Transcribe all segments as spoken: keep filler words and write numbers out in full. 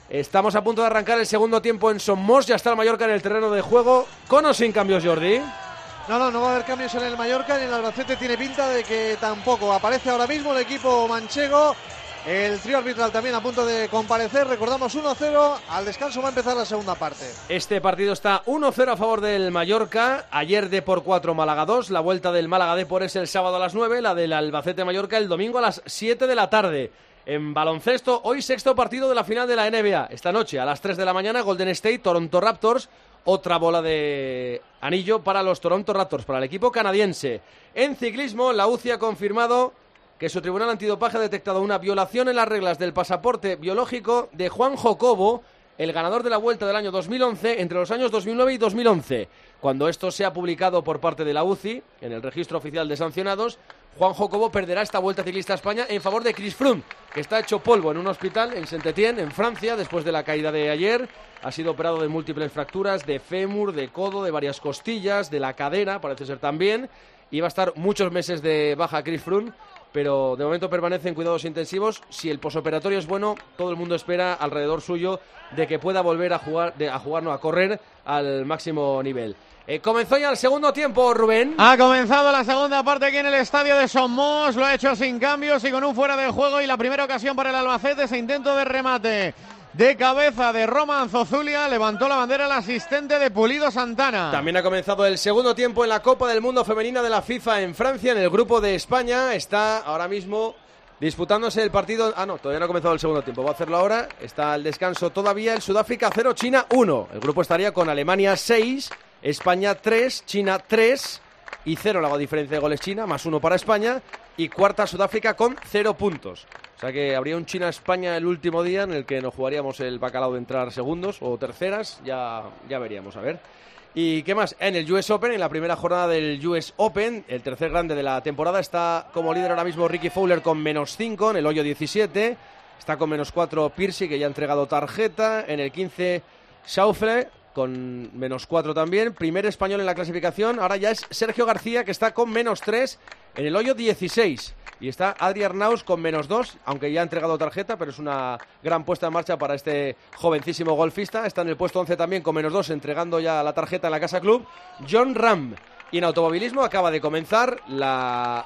Estamos a punto de arrancar el segundo tiempo en Somos. Ya está el Mallorca en el terreno de juego. ¿Con o sin cambios, Jordi? No, no, no va a haber cambios en el Mallorca, y en el Albacete tiene pinta de que tampoco. Aparece ahora mismo el equipo manchego. El trío arbitral también a punto de comparecer. Recordamos uno a cero. Al descanso va a empezar la segunda parte. Este partido está uno cero a favor del Mallorca. Ayer D por cuatro, Málaga dos. La vuelta del Málaga D por es el sábado a las nueve. La del Albacete-Mallorca el domingo a las siete de la tarde. En baloncesto, hoy sexto partido de la final de la N B A. Esta noche a las tres de la mañana, Golden State, Toronto Raptors. Otra bola de anillo para los Toronto Raptors, para el equipo canadiense. En ciclismo, la U C I ha confirmado que su tribunal antidopaje ha detectado una violación en las reglas del pasaporte biológico de Juan Jacobo, el ganador de la Vuelta del año dos mil once, entre los años dos mil nueve y dos mil once. Cuando esto sea publicado por parte de la U C I, en el registro oficial de sancionados, Juan Jacobo perderá esta Vuelta Ciclista a España en favor de Chris Froome, que está hecho polvo en un hospital en Saint-Étienne, en Francia, después de la caída de ayer. Ha sido operado de múltiples fracturas, de fémur, de codo, de varias costillas, de la cadera, parece ser también. Y va a estar muchos meses de baja Chris Froome, pero de momento permanece en cuidados intensivos. Si el posoperatorio es bueno, todo el mundo espera alrededor suyo de que pueda volver a jugar, de, a jugar, no, a correr al máximo nivel. Eh, comenzó ya el segundo tiempo, Rubén. Ha comenzado la segunda parte aquí en el estadio de Somos. Lo ha hecho sin cambios y con un fuera de juego. Y la primera ocasión para el Albacete, ese intento de remate de cabeza de Roman Zozulia. Levantó la bandera el asistente de Pulido Santana. También ha comenzado el segundo tiempo en la Copa del Mundo Femenina de la FIFA en Francia, en el grupo de España. Está ahora mismo disputándose el partido. Ah, no, todavía no ha comenzado el segundo tiempo. Va a hacerlo ahora. Está al descanso todavía el Sudáfrica cero, China uno. El grupo estaría con Alemania seis, España tres, China tres y cero la diferencia de goles China, más uno para España. Y cuarta Sudáfrica con cero puntos. O sea que habría un China-España el último día en el que nos jugaríamos el bacalao de entrar segundos o terceras. Ya, ya veríamos, a ver. ¿Y qué más? En el U S Open, en la primera jornada del U S Open, el tercer grande de la temporada, está como líder ahora mismo Ricky Fowler con menos cinco en el hoyo diecisiete. Está con menos cuatro Piercy, que ya ha entregado tarjeta. En el quince, Schauffele con menos cuatro también. Primer español en la clasificación. Ahora ya es Sergio García, que está con menos tres en el hoyo dieciséis. Y está Adri Arnaus con menos dos, aunque ya ha entregado tarjeta, pero es una gran puesta en marcha para este jovencísimo golfista. Está en el puesto once también con menos dos, entregando ya la tarjeta en la Casa Club, John Ram. Y en automovilismo acaba de comenzar la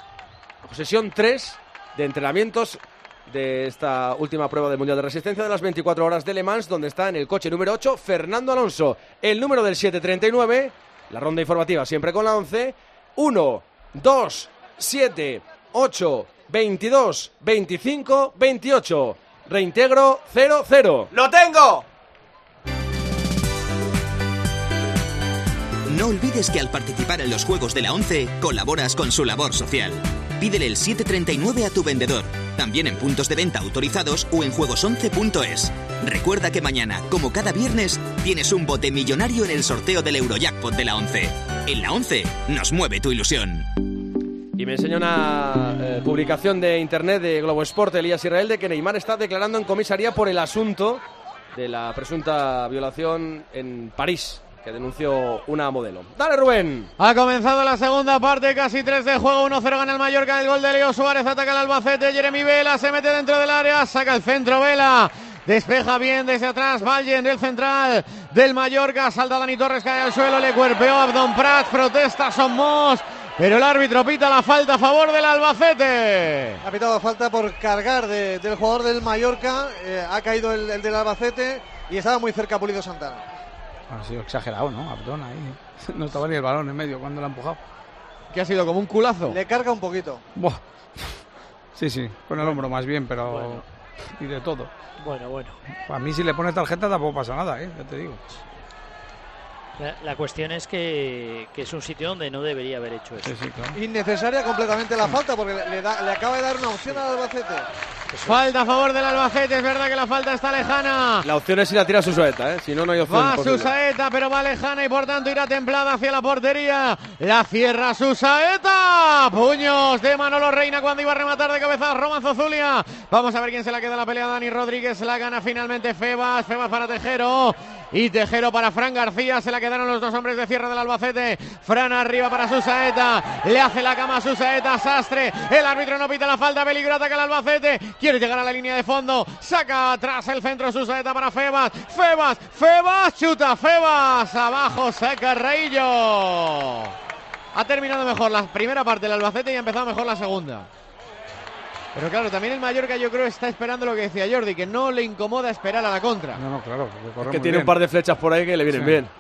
sesión tres de entrenamientos de esta última prueba del Mundial de Resistencia de las veinticuatro horas de Le Mans, donde está en el coche número ocho Fernando Alonso. El número del siete treinta y nueve, la ronda informativa siempre con la once, uno, dos, siete, ocho, veintidós, veinticinco, veintiocho. Reintegro cero cero. ¡Lo tengo! No olvides que al participar en los Juegos de la once, colaboras con su labor social. Pídele el siete treinta y nueve a tu vendedor, también en puntos de venta autorizados o en juegos once punto es. Recuerda que mañana, como cada viernes, tienes un bote millonario en el sorteo del Eurojackpot de la once. En la once, nos mueve tu ilusión. Y me enseña una eh, publicación de internet de Globo Sport, Elías Israel, de que Neymar está declarando en comisaría por el asunto de la presunta violación en París, que denunció una modelo. ¡Dale, Rubén! Ha comenzado la segunda parte, casi tres de juego, uno cero gana el Mallorca, el gol de Leo Suárez, ataca el Albacete, Jeremy Vela se mete dentro del área, saca el centro Vela, despeja bien desde atrás, Vallen del central del Mallorca, salta Dani Torres, cae al suelo, le cuerpeó Abdon Prats, protesta Somos, pero el árbitro pita la falta a favor del Albacete. Ha pitado falta por cargar de, del jugador del Mallorca, eh, ha caído el, el del Albacete y estaba muy cerca Pulido Santana. Ha sido exagerado, ¿no? Abdón ahí. No estaba ni el balón en medio cuando lo ha empujado. ¿Qué ha sido? ¿Como un culazo? Le carga un poquito. Buah. Sí, sí, con el hombro más bien, pero... Bueno. Y de todo. Bueno, bueno. A mí si le pones tarjeta tampoco pasa nada, ¿eh? Ya te digo. La, la cuestión es que, que es un sitio donde no debería haber hecho eso. Sí, sí, claro. Innecesaria completamente la falta, porque le, le, da, le acaba de dar una opción al Albacete. Falta a favor del Albacete, es verdad que la falta está lejana. La opción es si la tira Susaeta, ¿eh? Si no, no hay opción. Va posible. Susaeta, pero va lejana y por tanto irá templada hacia la portería. La cierra Susaeta. Puños de Manolo Reina cuando iba a rematar de cabeza Roman Zozulia. Vamos a ver quién se la queda la pelea. Dani Rodríguez la gana finalmente Febas. Febas para Tejero. Y Tejero para Fran García. Se la quedaron los dos hombres de cierre del Albacete. Fran arriba para Susaeta. Le hace la cama a Susaeta. Sastre. El árbitro no pita la falta. Peligro, ataca el Albacete. quiere llegar a la línea de fondo, saca atrás el centro, Susaeta para Febas, Febas, Febas, chuta Febas, abajo saca Raillo. Ha terminado mejor la primera parte del Albacete y ha empezado mejor la segunda. Pero claro, también el Mallorca yo creo está esperando lo que decía Jordi, que no le incomoda esperar a la contra. No, no, claro. Que, corre que muy tiene bien. un par de flechas por ahí que le vienen Sí. bien.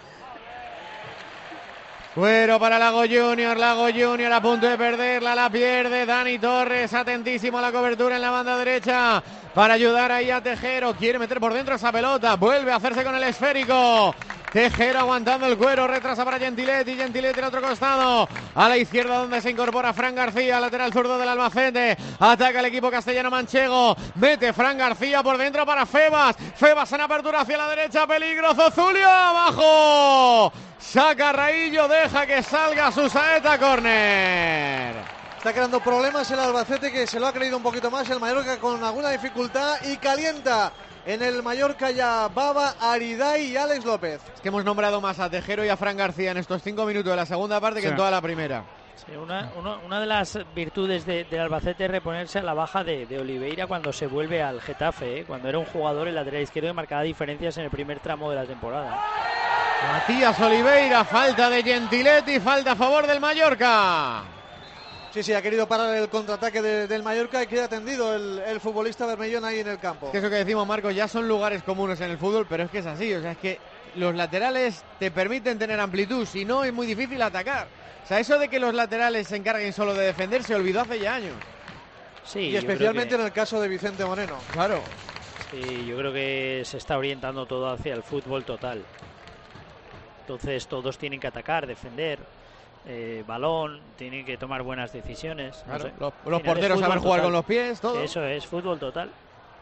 Fuero para Lago Junior, Lago Junior a punto de perderla, la pierde Dani Torres, atentísimo a la cobertura en la banda derecha para ayudar ahí a Tejero, quiere meter por dentro esa pelota, vuelve a hacerse con el esférico. Tejero aguantando el cuero, retrasa para Gentiletti, Gentiletti al otro costado, a la izquierda donde se incorpora Fran García, lateral zurdo del Albacete, ataca el equipo castellano manchego, mete Fran García por dentro para Febas, Febas en apertura hacia la derecha, peligro, Zozulio, abajo, saca Raillo, deja que salga Susaeta, córner. Está creando problemas el Albacete, que se lo ha creído un poquito más, el Mallorca con alguna dificultad y calienta. En el Mallorca ya Baba, Aridai y Alex López. Es que hemos nombrado más a Tejero y a Fran García en estos cinco minutos de la segunda parte que Sí. en toda la primera. Sí, una, una, una de las virtudes de, de Albacete es reponerse a la baja de, de Oliveira cuando se vuelve al Getafe, ¿eh? Cuando era un jugador el lateral izquierdo que marcaba diferencias en el primer tramo de la temporada. Matías Oliveira, falta de Gentiletti, falta a favor del Mallorca. Sí, sí, ha querido parar el contraataque de, del Mallorca y queda atendido el, el futbolista bermellón ahí en el campo. Es que eso que decimos, Marcos, ya son lugares comunes en el fútbol, pero es que es así, o sea, es que los laterales te permiten tener amplitud, si no es muy difícil atacar. O sea, eso de que los laterales se encarguen solo de defender se olvidó hace ya años. Sí, Y yo creo especialmente que- en el caso de Vicente Moreno. Claro. Sí, yo creo que se está orientando todo hacia el fútbol total. Entonces todos tienen que atacar, defender, eh, balón, tienen que tomar buenas decisiones. No Claro, sé. los, Al los final es porteros fútbol saben jugar total. con los pies, todo. Eso es, fútbol total.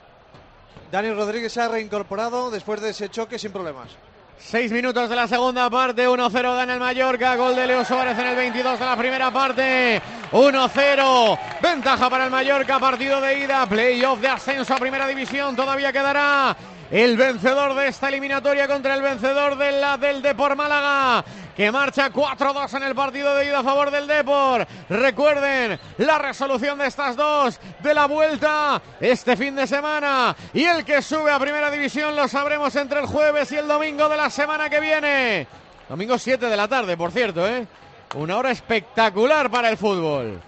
Dani Rodríguez se ha reincorporado después de ese choque sin problemas. Seis minutos de la segunda parte, uno cero gana el Mallorca, gol de Leo Suárez en el veintidós de la primera parte, uno cero, ventaja para el Mallorca, partido de ida, playoff de ascenso a primera división, todavía quedará el vencedor de esta eliminatoria contra el vencedor de la del Depor Málaga, que marcha cuatro dos en el partido de ida a favor del Depor. Recuerden la resolución de estas dos de la vuelta este fin de semana, y el que sube a primera división lo sabremos entre el jueves y el domingo de la semana que viene. Domingo siete de la tarde, por cierto, ¿eh? Una hora espectacular para el fútbol.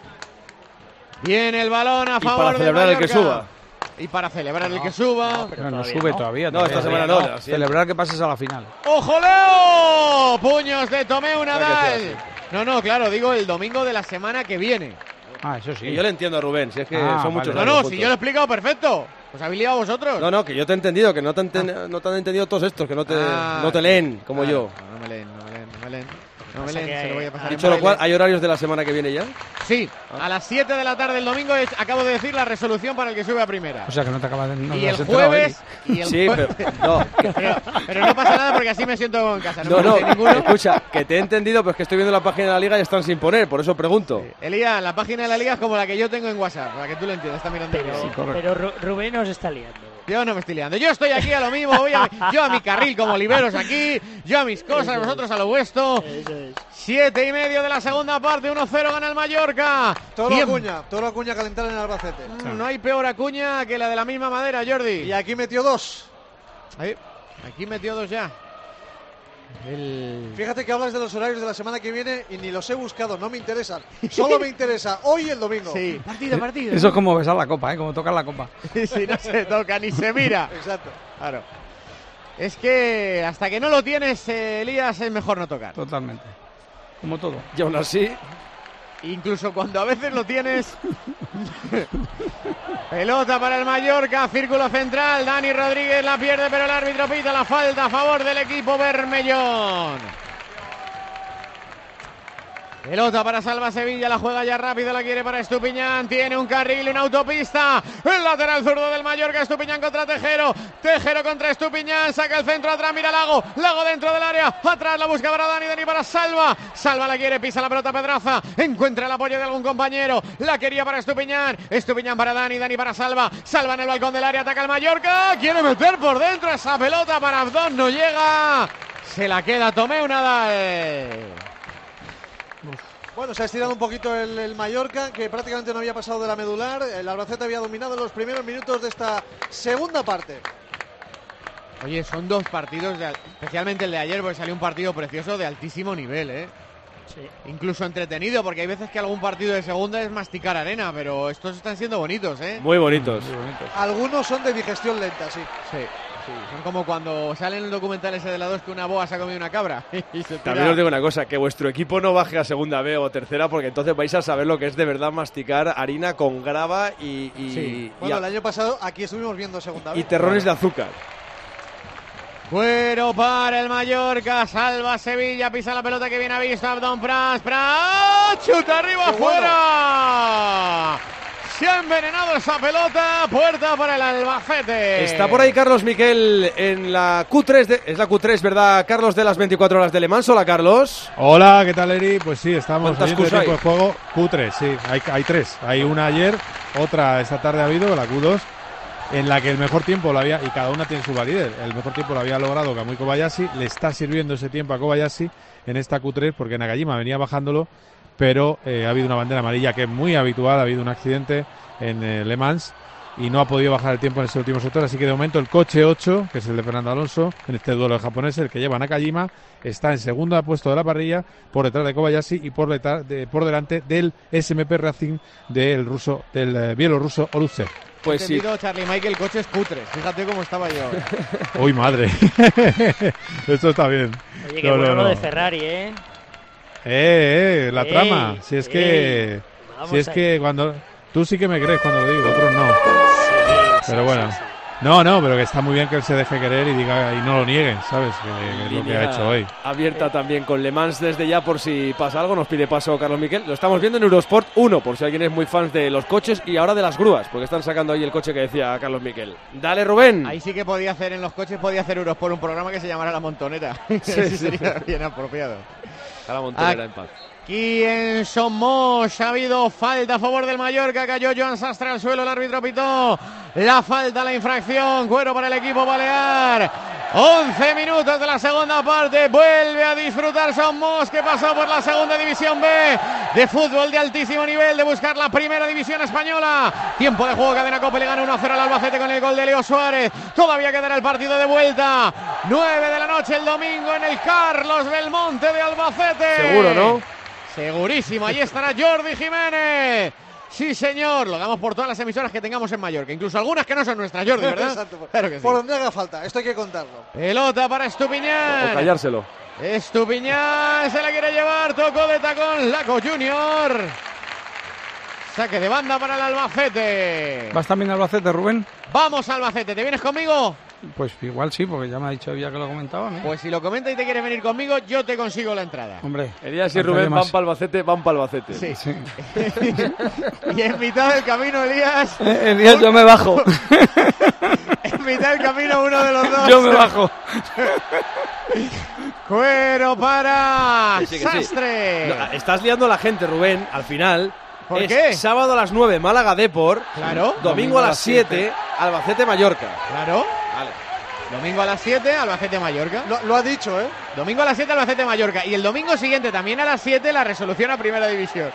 Viene el balón a Y favor para del celebrar el que Mallorca. suba. Y para celebrar el que suba. pero No, no todavía sube no. todavía. No, esta todavía semana no, la siguiente. Celebrar que pases a la final. ¡Ojo, Leo! Puños de Tomeu Claro Nadal. que sí, No, no, claro, digo el domingo de la semana que viene. Ah, eso sí. Y yo le entiendo a Rubén, si es que Ah, son muchos vale. No, años no, si juntos. yo lo he explicado perfecto. Os habéis liado vosotros. No, no, que yo te he entendido, que no te, enten- no te han entendido todos estos, que no te, Ah, no te leen como claro. yo. No, no me leen, no me leen, no me leen. No me Pasa leen, que se lo voy a hay- pasar. hay- en Dicho lo cual, braille. ¿hay horarios de la semana que viene ya? Sí, a las siete de la tarde el domingo es- acabo de decir la resolución para el que sube a primera. O sea que no te acabas de. No y te el has enterado, jueves. Eli. Y el Sí, jue- pero no, pero, pero no pasa nada porque así me siento en casa. No, no, me no, dice ninguno. escucha, que te he entendido, pero es que estoy viendo la página de la liga y están sin poner, por eso pregunto. Elías, la página de la liga es como la que yo tengo en WhatsApp, para que tú lo entiendas. Está mirando Pero, aquí. correcto. pero Ru- Rubén nos está liando. Yo no me estoy liando. Yo estoy aquí a lo mismo. Voy a, yo a mi carril como liberos aquí. Yo a mis cosas, vosotros a lo vuestro. Eso es. Siete y medio de la segunda parte. uno cero gana el Mallorca. Toro Tiempo. Acuña, Toro Acuña a calentar en el Albacete. Mm, No hay peor Acuña que la de la misma madera, Jordi. Y aquí metió dos. Ahí, aquí metió dos ya. El... Fíjate que hablas de los horarios de la semana que viene y ni los he buscado, no me interesan. Solo me interesa hoy y el domingo. Sí, partido, partido. Eso es como besar la copa, ¿eh? Como tocar la copa. Si no se toca ni se mira. Exacto. Claro. Es que hasta que no lo tienes, eh, Elías, es mejor no tocar. Totalmente. Como todo. Y aún así, Incluso cuando a veces lo tienes. Pelota para el Mallorca, círculo central. Dani Rodríguez la pierde, pero el árbitro pita la falta a favor del equipo bermellón. Pelota para Salva Sevilla, la juega ya rápido, la quiere para Estupiñán, tiene un carril y una autopista, el lateral zurdo del Mallorca, Estupiñán contra Tejero, Tejero contra Estupiñán, saca el centro atrás, mira Lago, Lago dentro del área, atrás la busca para Dani, Dani para Salva, Salva la quiere, pisa la pelota Pedraza, encuentra el apoyo de algún compañero, la quería para Estupiñán, Estupiñán para Dani, Dani para Salva, Salva en el balcón del área, ataca el Mallorca, quiere meter por dentro esa pelota para Abdón, no llega, se la queda Tomeu Nadal. Bueno, se ha estirado un poquito el, el Mallorca, que prácticamente no había pasado de la medular. El Albacete había dominado los primeros minutos de esta segunda parte. Oye, son dos partidos, de, especialmente el de ayer, porque salió un partido precioso de altísimo nivel, ¿eh? Sí. Incluso entretenido, porque hay veces que algún partido de segunda es masticar arena, pero estos están siendo bonitos, ¿eh? Muy bonitos. Muy bonitos. Algunos son de digestión lenta, sí. Sí, sí. Son como cuando sale en el documental ese de la dos que una boa se ha comido una cabra. Y se tira. También os digo una cosa, que vuestro equipo no baje a segunda B o tercera, porque entonces vais a saber lo que es de verdad masticar harina con grava y, y, Sí. y, Bueno, a- el año pasado aquí estuvimos viendo segunda y vez. terrones de azúcar. Cuero para el Mallorca, salva Sevilla, pisa la pelota que viene a vista, Abdón Pras, Pras, chuta arriba, ¡Qué bueno! fuera. Se ha envenenado esa pelota, puerta para el Albacete. Está por ahí Carlos Miquel en la Q tres, de, es la Q tres, ¿verdad, Carlos, de las veinticuatro horas de Le Mans? Hola, Carlos. Hola, ¿qué tal, Eri? Pues sí, estamos ¿Cuántas viendo el Qs tiempo hay? de juego Q tres, sí, hay, hay tres. Hay una ayer, otra esta tarde ha habido, la Q dos, en la que el mejor tiempo lo había, y cada una tiene su validez, el mejor tiempo lo había logrado Kamui Kobayashi, le está sirviendo ese tiempo a Kobayashi en esta Q tres, porque Nakajima venía bajándolo, pero eh, ha habido una bandera amarilla que es muy habitual, ha habido un accidente en eh, Le Mans, y no ha podido bajar el tiempo en ese último sector, así que de momento el coche ocho, que es el de Fernando Alonso, en este duelo de japoneses, el que lleva Nakajima, está en segundo puesto de la parrilla, por detrás de Kobayashi y por, detrás de, por delante del S M P Racing del ruso, del eh, bielorruso Oluse. Pues sí. Entendido, Charlie Michael, el coche es cutre. Fíjate cómo estaba yo. ¡Uy, madre! Esto está bien. Oye, qué No, bueno no, lo no. de Ferrari, ¿eh? Eh, eh, la Ey, trama. Si es que, ey, vamos si es ahí. que cuando tú sí que me crees cuando lo digo, otros no. Sí, Pero sí, bueno. sí, sí. No, no, pero que está muy bien que él se deje querer y diga y no lo niegue, ¿sabes? Que, que es lo que ha Línea hecho hoy. abierta también con Le Mans desde ya por si pasa algo, nos pide paso Carlos Miquel. Lo estamos viendo en Eurosport uno, por si alguien es muy fan de los coches y ahora de las grúas, porque están sacando ahí el coche que decía Carlos Miquel. Dale, Rubén. Ahí sí que podía hacer en los coches, podía hacer Euros por un programa que se llamara La Montonera. Sí, Sí, sí. sería bien apropiado. A la montonera Ah, en paz. Aquí en Somos ha habido falta a favor del Mallorca, cayó Joan Sastre al suelo, el árbitro pitó la falta, la infracción, cuero para el equipo balear. once minutos de la segunda parte, vuelve a disfrutar Somos, que pasó por la segunda división B de fútbol de altísimo nivel, de buscar la primera división española. Tiempo de juego, Cadena Cope le gana uno a cero al Albacete con el gol de Leo Suárez. Todavía quedará el partido de vuelta, nueve de la noche el domingo en el Carlos Belmonte de Albacete. Seguro, ¿no? Segurísimo, ahí estará Jordi Jiménez. Sí, señor, lo damos por todas las emisoras que tengamos en Mallorca, incluso algunas que no son nuestras, Jordi, ¿verdad? Exacto, por, Claro que sí. por donde haga falta, esto hay que contarlo. Pelota para O Estupiñán. callárselo. Estupiñán se la quiere llevar, tocó de tacón Laco Junior. Saque de banda para el Albacete. ¿Vas también al Albacete, Rubén? Vamos, Albacete, ¿te vienes conmigo? Pues igual sí, porque ya me ha dicho ya que lo comentaba. ¿no? Pues si lo comenta y te quieres venir conmigo, yo te consigo la entrada. Hombre. Elías y faltaría Rubén van más. para Albacete, van para Albacete. Sí. Sí. Y en mitad del camino, Elías, Eh, Elías, yo me bajo. en mitad del camino uno de los dos. Yo me bajo. Cuero para Sí, sí, que sí. Sastre. No, estás liando a la gente, Rubén, al final. ¿Por es qué? Sábado a las nueve, Málaga Depor. Claro. Domingo a las siete, Albacete Mallorca. Claro. Vale. Domingo a las siete, Albacete Mallorca. Lo, lo ha dicho, ¿eh? Domingo a las siete, Albacete Mallorca. Y el domingo siguiente, también a las siete, la resolución a primera división.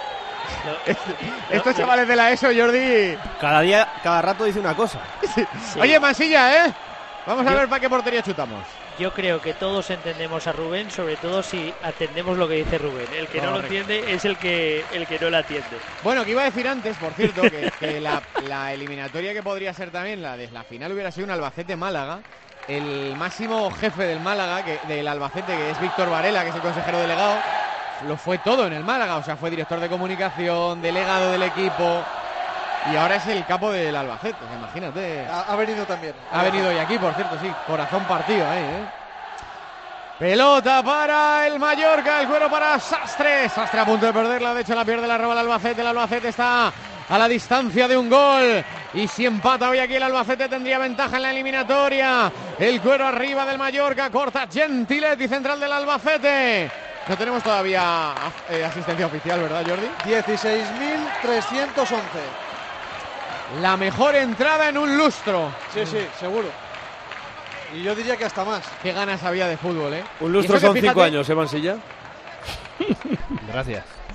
Estos chavales de la ESO, Jordi. Cada día, cada rato dice una cosa. Sí. Oye, Mansilla, ¿eh? Vamos a Yo- ver para qué portería chutamos. Yo creo que todos entendemos a Rubén, sobre todo si atendemos lo que dice Rubén. El que no lo Correcto. entiende es el que el que no la atiende. Bueno, que iba a decir antes, por cierto, que, que la, la eliminatoria que podría ser también la de la final hubiera sido un Albacete-Málaga. El máximo jefe del Málaga, que, del Albacete, que es Víctor Varela, que es el consejero delegado, lo fue todo en el Málaga. O sea, fue director de comunicación, delegado del equipo, y ahora es el capo del Albacete. O sea, imagínate. Ha, ha venido también. Ha venido hoy aquí, por cierto, sí. Corazón partido ahí, ¿eh? Pelota para el Mallorca, el cuero para Sastre. Sastre a punto de perderla, de hecho la pierde, la roba el Albacete. El Albacete está a la distancia de un gol. Y si empata hoy aquí el Albacete tendría ventaja en la eliminatoria. El cuero arriba del Mallorca, corta Gentiletti, central del Albacete. No tenemos todavía eh, asistencia oficial, ¿verdad, Jordi? dieciséis mil trescientos once. La mejor entrada en un lustro. Sí, sí, seguro. Y yo diría que hasta más. Qué ganas había de fútbol, ¿eh? Un Y lustro eso que son cinco fíjate- años, ¿eh, Mansilla? Gracias.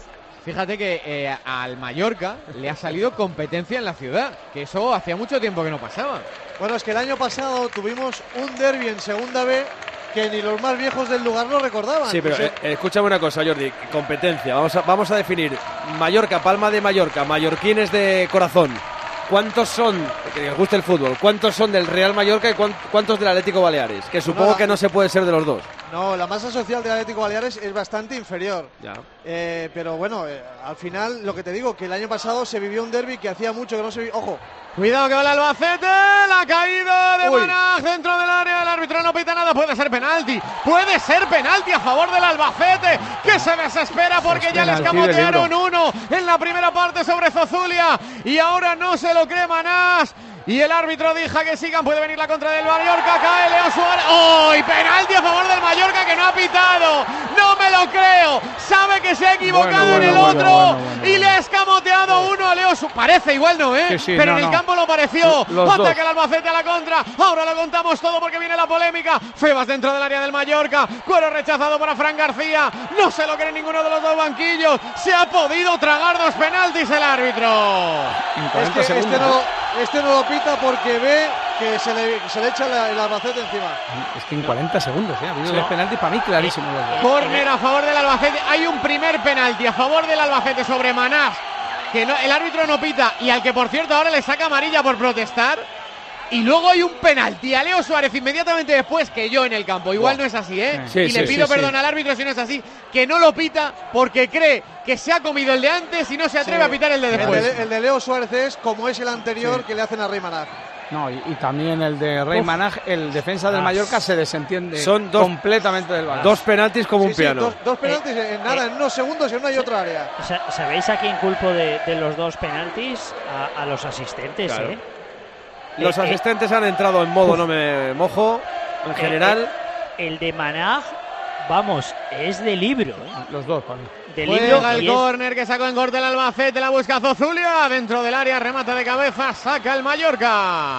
Fíjate que eh, al Mallorca le ha salido competencia en la ciudad, que eso hacía mucho tiempo que no pasaba. Bueno, es que el año pasado tuvimos un derbi en Segunda B que ni los más viejos del lugar lo recordaban. Sí, pero O sea, eh, escúchame una cosa, Jordi, competencia. Vamos a, vamos a definir Mallorca, Palma de Mallorca, mallorquines de corazón. ¿Cuántos son, que les guste el fútbol, cuántos son del Real Mallorca y cuántos del Atlético Baleares? Que supongo la- que no se puede ser de los dos. No, la masa social del Atlético Baleares es bastante inferior. Ya. Eh, pero bueno, eh, al final, lo que te digo, que el año pasado se vivió un derbi que hacía mucho que no se vivía. ¡Ojo! Cuidado que va el Albacete, la caída de Uy. Manaj dentro del área, el árbitro no pita nada, puede ser penalti, puede ser penalti a favor del Albacete, que se desespera porque Es ya les penalti de camotearon libro. uno en la primera parte sobre Zozulia y ahora no se lo cree Manaj. Y el árbitro deja que sigan, puede venir la contra del Mallorca, cae Leo Suárez. ¡Oh! Y penalti a favor del Mallorca que no ha pitado. ¡No me lo creo! Sabe que se ha equivocado Bueno, en el bueno, otro bueno, bueno, bueno, y le ha escamoteado uno a Leo Suárez. Parece igual, ¿no, eh? Sí, sí, Pero no, en el no. campo lo pareció. Los Ataca dos. el Albacete a la contra. Ahora lo contamos todo porque viene la polémica. Febas dentro del área del Mallorca. Cuero rechazado para Fran García. No se lo cree ninguno de los dos banquillos. Se ha podido tragar dos penaltis el árbitro. En Es cuarenta que este segundos. no, este no lo pita porque ve que se le, se le echa la- el Albacete encima. Es que en cuarenta segundos, ¿eh? Ha habido dos penaltis para mí clarísimos los dos. Córner a favor del Albacete. Hay un primer penalti a favor del Albacete sobre Manás, que no- el árbitro no pita y al que por cierto ahora le saca amarilla por protestar. Y luego hay un penalti a Leo Suárez inmediatamente después que yo en el campo. Igual no es así, ¿eh? Sí, y sí, le pido sí, perdón sí. al árbitro si no es así, que no lo pita porque cree que se ha comido el de antes y no se atreve Sí. a pitar el de El después. de, el de Leo Suárez es como es el anterior que le hacen a Rey Manaj. No, y, y también el de Rey Uf. Manaj, el defensa del Ah. Mallorca se desentiende Son dos- completamente del balón. Dos penaltis como Sí, un sí, piano. dos, dos penaltis en nada, eh, en unos segundos y en una y otra área. Sa- ¿Sabéis a quién culpo de, de los dos penaltis? A, a los asistentes, Claro. ¿eh? Los Eh, eh, asistentes han entrado en modo no me mojo, en general. El de Manaj, vamos, es de libro, ¿eh? Los dos, para mí. De libro Juega el y es- córner que sacó en corte el Albacete, la busca Zozulia, dentro del área, remata de cabeza, saca el Mallorca.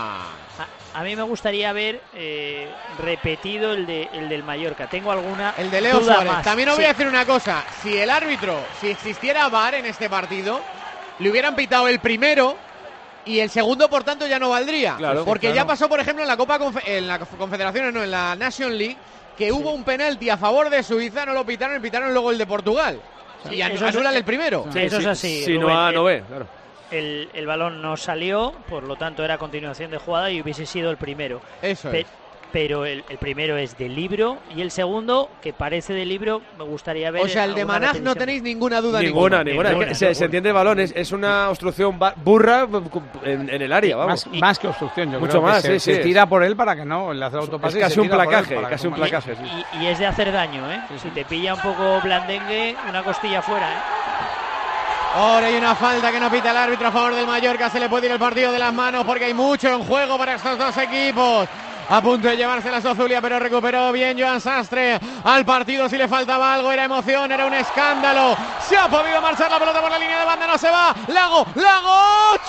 A, a mí me gustaría ver eh, repetido el, de, el del Mallorca. Tengo alguna El de Leo duda Suárez. más. También os Sí. voy a decir una cosa. Si el árbitro, si existiera V A R en este partido, le hubieran pitado el primero y el segundo, por tanto, ya no valdría. Claro, Porque claro. ya pasó, por ejemplo, en la Copa Confe- en la Confederaciones, no, en la Nation League, que hubo un penalti a favor de Suiza, no lo pitaron y pitaron luego el de Portugal. y anu- eso es- anulan el primero. Sí, eso es así. Si no Rubén. A, no El- B, claro. El, el balón no salió, por lo tanto era continuación de jugada y hubiese sido el primero. Eso Pe- es. pero el, el primero es de libro y el segundo, que parece de libro, me gustaría ver. O sea, el de alguna Manaj no repetición. tenéis ninguna duda. Ninguna, ninguna. ninguna, Es que se, se ninguna. entiende el balón. Es, es una obstrucción ba- burra en, en el área, vamos. Más, más que obstrucción, yo Mucho creo que más, se, sí, se sí. tira por él para que no le hace Es autopase. y casi se un tira por él placaje, para que casi un no mate. placaje. Sí. Y, y es de hacer daño, ¿eh? Si te pilla un poco blandengue, una costilla fuera, ¿eh? Ahora hay una falta que no pita el árbitro a favor del Mallorca. Se le puede ir el partido de las manos porque hay mucho en juego para estos dos equipos. A punto de llevarse la Zozulia, pero recuperó bien Joan Sastre. Al partido si le faltaba algo, era emoción, era un escándalo. Se ha podido marchar la pelota por la línea de banda, no se va. Lago, Lago,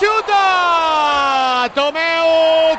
chuta. Tomeu,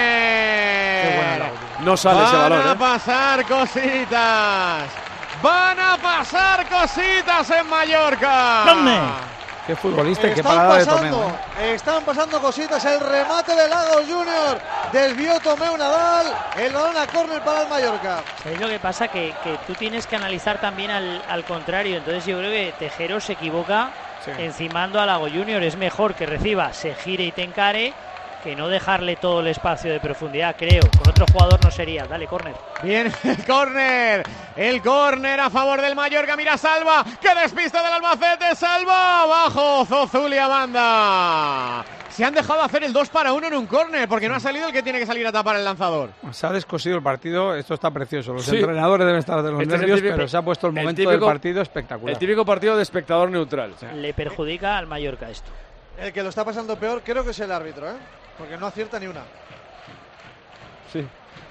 córner. No sale ese Van balón, a ¿eh? pasar cositas. Van a pasar cositas en Mallorca. Qué futbolista y qué Están parada de pasando, Tomeu. ¿eh? están pasando cositas. El remate de Lagos Junior. Desvió Tomeu Nadal. El balón a córner para el Mallorca. ¿Sabéis lo que pasa? Que, que tú tienes que analizar también al, al contrario. Entonces yo creo que Tejero se equivoca Sí. encimando a Lago Junior. Es mejor que reciba, se gire y te encare, que no dejarle todo el espacio de profundidad, creo. Con otro jugador no sería. Dale, córner. Bien, el córner. El córner a favor del Mallorca. Mira, Salva. Que despista del Albacete. Salva. Abajo. Zozulia banda. Se han dejado hacer el dos para uno en un córner porque no ha salido el que tiene que salir a tapar el lanzador. Se ha descosido el partido, esto está precioso. Los Sí. entrenadores deben estar de los Este es el nervios, típico- pero se ha puesto el el momento típico- del partido espectacular. El típico partido de espectador neutral. Le perjudica al Mallorca esto. El que lo está pasando peor creo que es el árbitro, ¿eh? Porque no acierta ni una. Sí.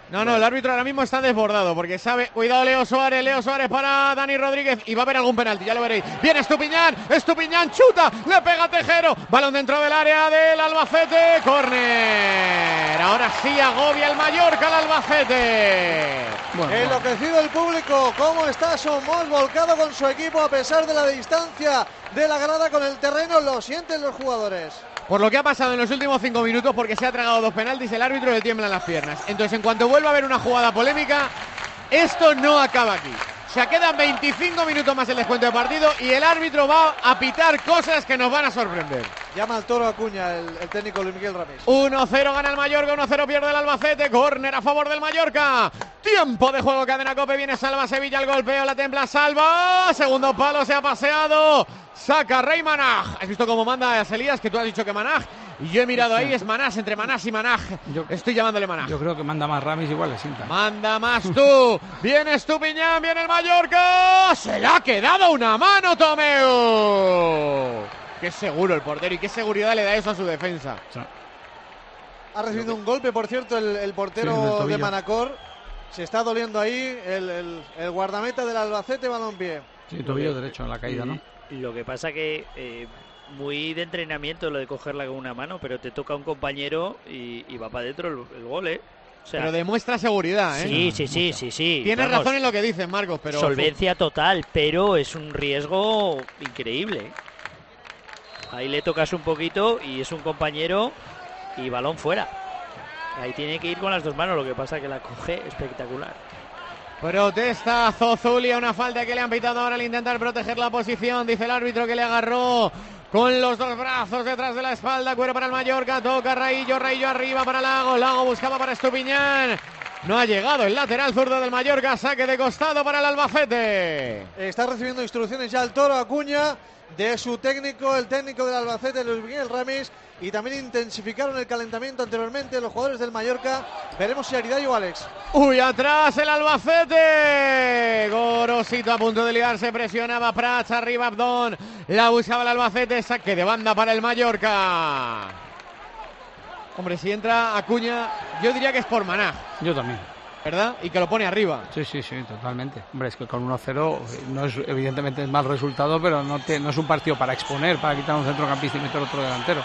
No, no, el árbitro ahora mismo está desbordado porque sabe. Cuidado, Leo Suárez, Leo Suárez para Dani Rodríguez y va a haber algún penalti, ya lo veréis. Viene Estupiñán, Estupiñán chuta, le pega Tejero, balón dentro del área del Albacete, córner. Ahora sí agobia el Mallorca al Albacete. Bueno, enloquecido el público, cómo está Somos volcado con su equipo a pesar de la distancia de la grada con el terreno, lo sienten los jugadores. Por lo que ha pasado en los últimos cinco minutos, porque se ha tragado dos penaltis, el árbitro le tiemblan las piernas. Entonces, en cuanto vuelva a haber una jugada polémica, esto no acaba aquí. O sea, quedan veinticinco minutos más el descuento de partido y el árbitro va a pitar cosas que nos van a sorprender. Llama al toro Acuña, el, el técnico Luis Miguel Ramírez. uno cero gana el Mallorca, uno cero pierde el Albacete. Córner a favor del Mallorca. Tiempo de juego, Cadena Cope. Viene Salva Sevilla, el golpeo, la templa Salva. Segundo palo, se ha paseado. Saca Rey Manaj. ¿Has visto cómo manda a Elías? Que tú has dicho que Manaj. Y yo he mirado ahí, es Manaj, entre Manaj y Manaj. Yo, Estoy llamándole Manaj. Yo creo que manda más Ramis, igual le sienta. Manda más tú. Viene Estupiñán, viene el Mallorca. Se le ha quedado una mano, Tomeu. Qué seguro el portero y qué seguridad le da eso a su defensa. Sí. Ha recibido un golpe, por cierto, el, el portero sí, de Manacor. Se está doliendo ahí el, el, el guardameta del Albacete, balón-pie. Sí, tobillo derecho en la caída, ¿no? Lo que pasa que eh, muy de entrenamiento lo de cogerla con una mano, pero te toca un compañero y, y va para adentro el, el gol, ¿eh? O sea, pero demuestra seguridad, ¿eh? Sí, sí, sí, sí, sí. Tienes Vamos, razón en lo que dices, Marcos, pero... Solvencia total, pero es un riesgo increíble. Ahí le tocas un poquito y es un compañero y balón fuera. Ahí tiene que ir con las dos manos, lo que pasa que la coge espectacular. Protesta Zozulia, una falta que le han pitado ahora al intentar proteger la posición. Dice el árbitro que le agarró con los dos brazos detrás de la espalda. Cuero para el Mallorca, toca Raillo, Raillo arriba para Lago. Lago buscaba para Estupiñán. No ha llegado el lateral zurdo del Mallorca. Saque de costado para el Albacete. Está recibiendo instrucciones ya el toro Acuña de su técnico, el técnico del Albacete, Luis Miguel Ramis. Y también intensificaron el calentamiento anteriormente los jugadores del Mallorca. Veremos si Ariday o Alex. Uy, atrás el Albacete. Gorosito a punto de liarse, presionaba Prats, arriba Abdón. La buscaba el Albacete, saque de banda para el Mallorca. Hombre, si entra Acuña, yo diría que es por Manaj. Yo también. ¿Verdad? Y que lo pone arriba. Sí, sí, sí, totalmente. Hombre, es que con uno cero no es, evidentemente es mal resultado, pero no, te, no es un partido para exponer, para quitar un centrocampista y meter otro delantero.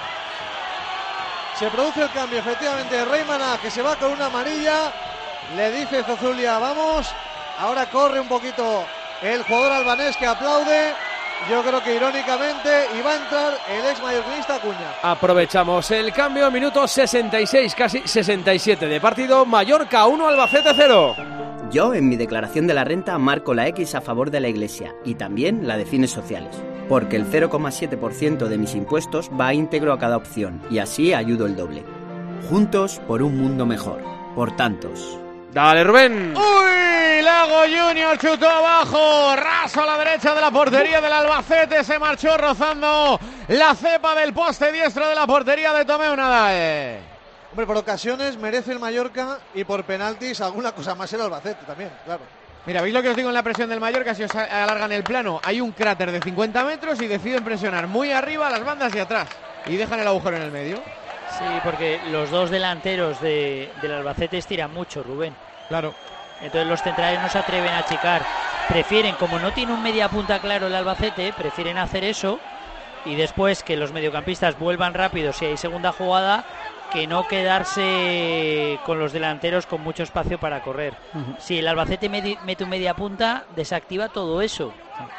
Se produce el cambio, efectivamente, Reymana, que se va con una amarilla. Le dice Zozulia, vamos. Ahora corre un poquito el jugador albanés que aplaude. Yo creo que irónicamente y va a entrar el ex mallorquinista Acuña. Aprovechamos el cambio, minuto sesenta y seis, casi sesenta y siete de partido. Mallorca uno, Albacete cero. Yo en mi declaración de la renta marco la X a favor de la Iglesia y también la de fines sociales, porque el cero coma siete por ciento de mis impuestos va íntegro a cada opción y así ayudo el doble. Juntos por un mundo mejor. Por tantos. Dale, Rubén. ¡Uy! Lago Junior chutó abajo, raso a la derecha de la portería del Albacete, se marchó rozando la cepa del poste diestro de la portería de Tomeu Nadal. Hombre, por ocasiones merece el Mallorca y por penaltis alguna cosa más el Albacete también, claro. Mira, ¿veis lo que os digo en la presión del Mallorca? Si os alargan el plano, hay un cráter de cincuenta metros y deciden presionar muy arriba a las bandas y atrás y dejan el agujero en el medio. Sí, porque los dos delanteros de, del Albacete estiran mucho, Rubén. Claro. Entonces los centrales no se atreven a achicar. Prefieren, como no tiene un media punta claro el Albacete, prefieren hacer eso y después que los mediocampistas vuelvan rápido si hay segunda jugada, que no quedarse con los delanteros con mucho espacio para correr. Uh-huh. Si el Albacete mete un media punta, desactiva todo eso.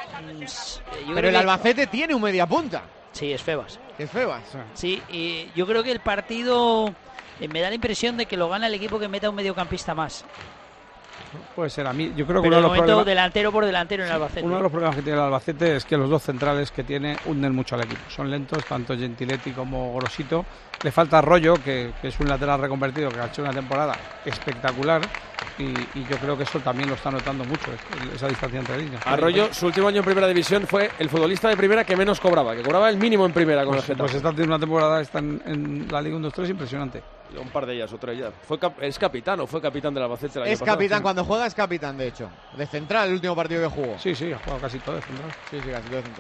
Yo Pero el Albacete que... tiene un media punta. Sí, es Febas. Es Febas. Sí, y yo creo que el partido eh, me da la impresión de que lo gana el equipo que meta un mediocampista más. Puede ser a mí. Yo creo que Pero uno de los momento, problemas, delantero por delantero en el Albacete. Uno de los problemas que tiene el Albacete es que los dos centrales que tiene hunden mucho al equipo. Son lentos, tanto Gentiletti como Gorosito. Le falta Arroyo, que, que es un lateral reconvertido, que ha hecho una temporada espectacular. Y, y yo creo que eso también lo está notando mucho, esa distancia entre líneas. Arroyo, su último año en primera división, fue el futbolista de primera que menos cobraba, que cobraba el mínimo en primera con pues, el Getafe. Pues está teniendo una temporada, está en, en la Liga uno dos tres impresionante. Un par de ellas, otra ya. Fue cap ¿Es capitán o fue capitán del Albacete el año Es pasado? capitán, sí. Cuando juega es capitán, de hecho. De central, el último partido que jugó. Sí, sí, ha jugado casi todo de central. Sí, sí, casi todo de central.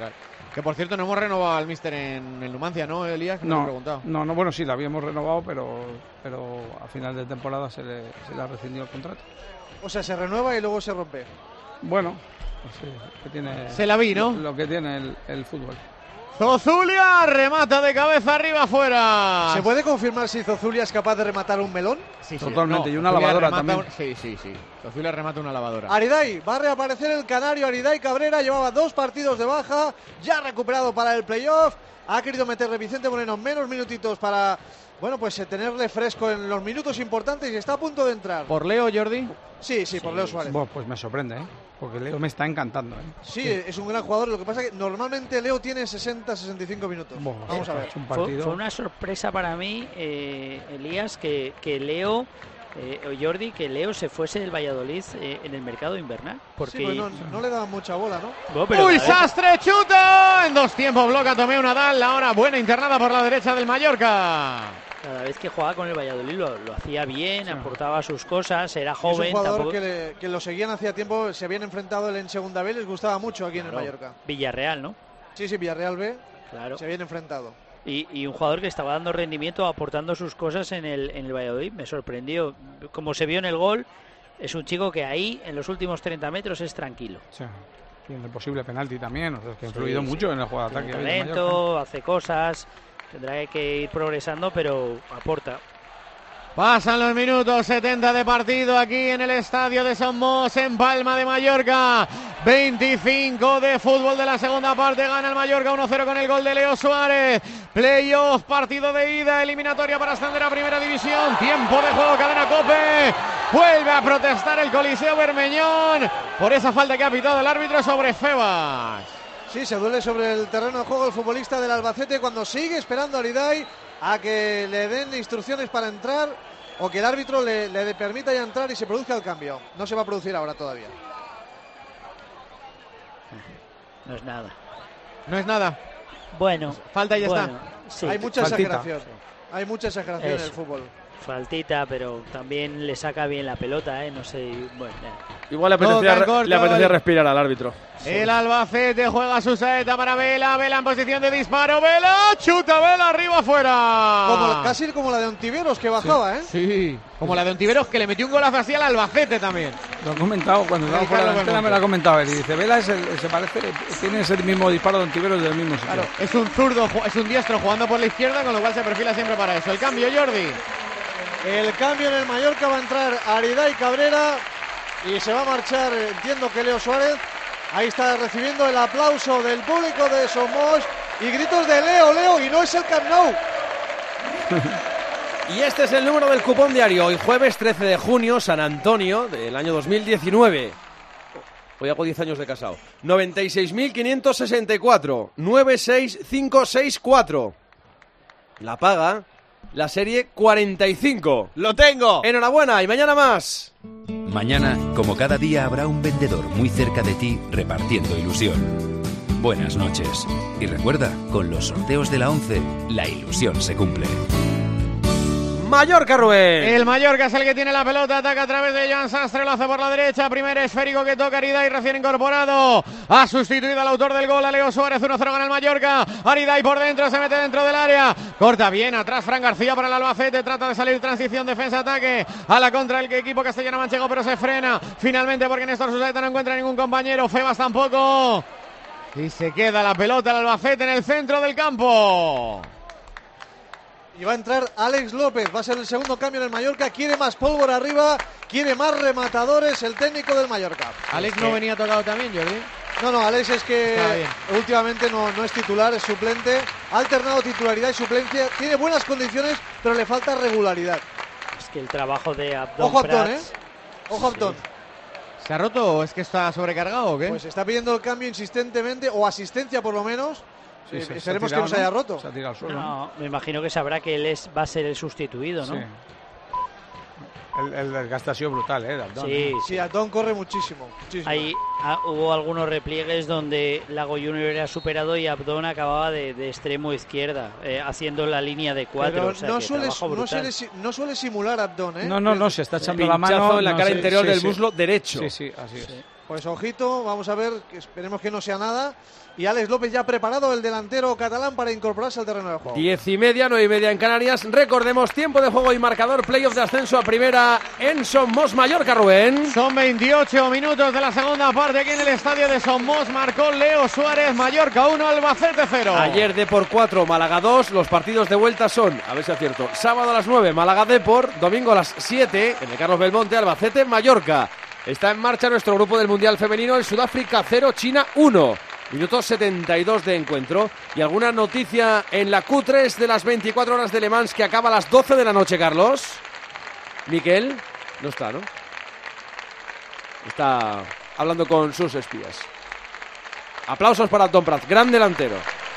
Que por cierto no hemos renovado al míster en el Numancia, ¿no, Elías? Que no, he preguntado. no, no, bueno, sí, la habíamos renovado, pero, pero a final de temporada se le, se le ha rescindido el contrato. O sea, se renueva y luego se rompe. Bueno, pues sí, que tiene, se la vi, ¿no? Lo, lo que tiene el, el fútbol. Zozulia remata de cabeza arriba afuera. ¿Se puede confirmar si Zozulia es capaz de rematar un melón? Sí, sí. Totalmente, No, y una Zozulia lavadora remata también. Un... Sí, sí, sí. Zozulia remata una lavadora. Aridai, va a reaparecer el canario Aridai Cabrera, llevaba dos partidos de baja, ya recuperado para el playoff, ha querido meterle Vicente Moreno menos minutitos para, bueno, pues tenerle fresco en los minutos importantes y está a punto de entrar. ¿Por Leo, Jordi? Sí, sí, por Leo Suárez. Bueno, pues me sorprende, ¿eh? Porque Leo me está encantando, ¿eh? Sí, es un gran jugador, lo que pasa es que normalmente Leo tiene sesenta a sesenta y cinco minutos. Bueno, Vamos a ver. un Fue, partido. fue una sorpresa para mí, eh, Elías, que, que Leo, eh, o Jordi, que Leo se fuese del Valladolid eh, en el mercado invernal. Porque Sí, pues no, no le daban mucha bola, ¿no? Bueno, pero, ¡Uy, a ver, Sastre, chuta! En dos tiempos bloca Tomeu Nadal, ahora buena internada por la derecha del Mallorca. cada vez que jugaba con el Valladolid lo, lo hacía bien, sí. aportaba sus cosas, era joven. Es un jugador tampoco... que, le, que lo seguían hacía tiempo, se habían enfrentado él en segunda B, les gustaba mucho aquí claro. en el Mallorca. Villarreal, ¿no? Sí, sí, Villarreal B, claro. se habían enfrentado. Y, y un jugador que estaba dando rendimiento, aportando sus cosas en el, en el Valladolid, me sorprendió. Como se vio en el gol, es un chico que ahí, en los últimos treinta metros, es tranquilo. Sí. Tiene el posible penalti también, o sea, que ha influido sí, mucho sí. en el juego de ataque. Tiene talento, hace cosas, tendrá que ir progresando, pero aporta. Pasan los minutos setenta de partido aquí en el estadio de Somos, en Palma de Mallorca. veinticinco de fútbol de la segunda parte. Gana el Mallorca uno cero con el gol de Leo Suárez. Playoff, partido de ida, eliminatoria para ascender a Primera División. Tiempo de juego, cadena COPE. Vuelve a protestar el Coliseo Bermeñón por esa falta que ha pitado el árbitro sobre Febas. Sí, se duele sobre el terreno de juego el futbolista del Albacete cuando sigue esperando a Aridai a que le den instrucciones para entrar o que el árbitro le, le permita ya entrar y se produzca el cambio. No se va a producir ahora todavía. No es nada. No es nada. Bueno. Falta y ya bueno, está. Sí. Hay mucha Faltita. exageración. Hay mucha exageración Eso. en el fútbol. Faltita, pero también le saca bien la pelota, ¿eh? No sé. Bueno, igual le apetecía, Toca corto, le apetecía vale. respirar al árbitro. El Albacete juega su saeta para Vela. Vela en posición de disparo. Vela, chuta Vela, arriba afuera. Como, casi como la de Ontiveros que bajaba, ¿eh? Sí, como la de Ontiveros que le metió un golazo así al Albacete también. Lo ha comentado cuando estaba fuera de la antena, me lo ha comentado él. Y dice, Vela es el, se parece, tiene ese mismo disparo de Ontiveros del mismo sitio. Claro, es un zurdo, es un diestro jugando por la izquierda, con lo cual se perfila siempre para eso. El cambio, Jordi. El cambio en el Mallorca, va a entrar Aridai Cabrera y se va a marchar, entiendo que Leo Suárez. Ahí está recibiendo el aplauso del público de Somos y gritos de Leo, Leo, y no es el Camp Nou. Y este es el número del cupón diario. Hoy jueves trece de junio, San Antonio, del año dos mil diecinueve. Hoy hago diez años de casado. noventa y seis mil quinientos sesenta y cuatro. noventa y seis mil quinientos sesenta y cuatro. La paga la serie cuarenta y cinco. ¡Lo tengo! Enhorabuena y mañana más. Mañana, como cada día, habrá un vendedor muy cerca de ti repartiendo ilusión. Buenas noches. Y recuerda, con los sorteos de la once, la ilusión se cumple. Mallorca, Rubén. El Mallorca es el que tiene la pelota, ataca a través de Joan Sastre, lo hace por la derecha, primer esférico que toca Aridai, recién incorporado, ha sustituido al autor del gol, a Leo Suárez, uno cero gana el Mallorca, Aridai por dentro, se mete dentro del área, corta bien, atrás Fran García para el Albacete, trata de salir, transición, defensa-ataque, a la contra el equipo castellano-manchego, pero se frena, finalmente porque Néstor Susaeta no encuentra ningún compañero, Febas tampoco, y se queda la pelota el Albacete en el centro del campo. Y va a entrar Alex López, va a ser el segundo cambio en el Mallorca, quiere más pólvora arriba, quiere más rematadores el técnico del Mallorca. Alex no venía tocado también, Jordi. No, no, Alex es que últimamente no, no es titular, es suplente, ha alternado titularidad y suplencia, tiene buenas condiciones, pero le falta regularidad. Es que el trabajo de Abdón Ojo Abdón, Prats, ¿eh? Ojo Abdón. Sí. ¿Se ha roto o es que está sobrecargado o qué? Pues está pidiendo el cambio insistentemente, o asistencia por lo menos. Sí, eh, se- se esperemos ha que tirado, no se haya ¿no? roto. Se ha tirado al suelo. no, me imagino que sabrá que él es, va a ser el sustituido, ¿no? Sí. El, el desgaste ha sido brutal, ¿eh? de Abdón, Sí, ¿eh? Sí, Abdón corre muchísimo. muchísimo. Ahí ah, hubo algunos repliegues donde Lago Junior era superado y Abdón acababa de, de extremo izquierda, eh, haciendo la línea de cuatro. Pero o sea, no, que suele, trabajo no, brutal. suele, si- no suele simular Abdón, ¿eh? No, no, no, se está echando la Pinchazo mano. en la no cara sé, interior sí, del sí. muslo derecho. Sí, sí, así es. Sí. Pues ojito, vamos a ver, que esperemos que no sea nada. Y Alex López ya preparado, el delantero catalán, para incorporarse al terreno de juego. Diez y media, nueve y media en Canarias. Recordemos, tiempo de juego y marcador, playoff de ascenso a primera en Somos Mallorca, Rubén. Son veintiocho minutos de la segunda parte aquí en el estadio de Somos. Marcó Leo Suárez, Mallorca uno, Albacete cero. Ayer Depor cuatro, Málaga dos. Los partidos de vuelta son, a ver si acierto, sábado a las nueve, Málaga Depor. Domingo a las siete, en el Carlos Belmonte, Albacete Mallorca. Está en marcha nuestro grupo del Mundial Femenino, el Sudáfrica cero, China uno. Minuto setenta y dos de encuentro. ¿Y alguna noticia en la Q tres de las veinticuatro horas de Le Mans que acaba a las doce de la noche, Carlos? Miquel, no está, ¿no? Está hablando con sus espías. Aplausos para Tom Prats, gran delantero.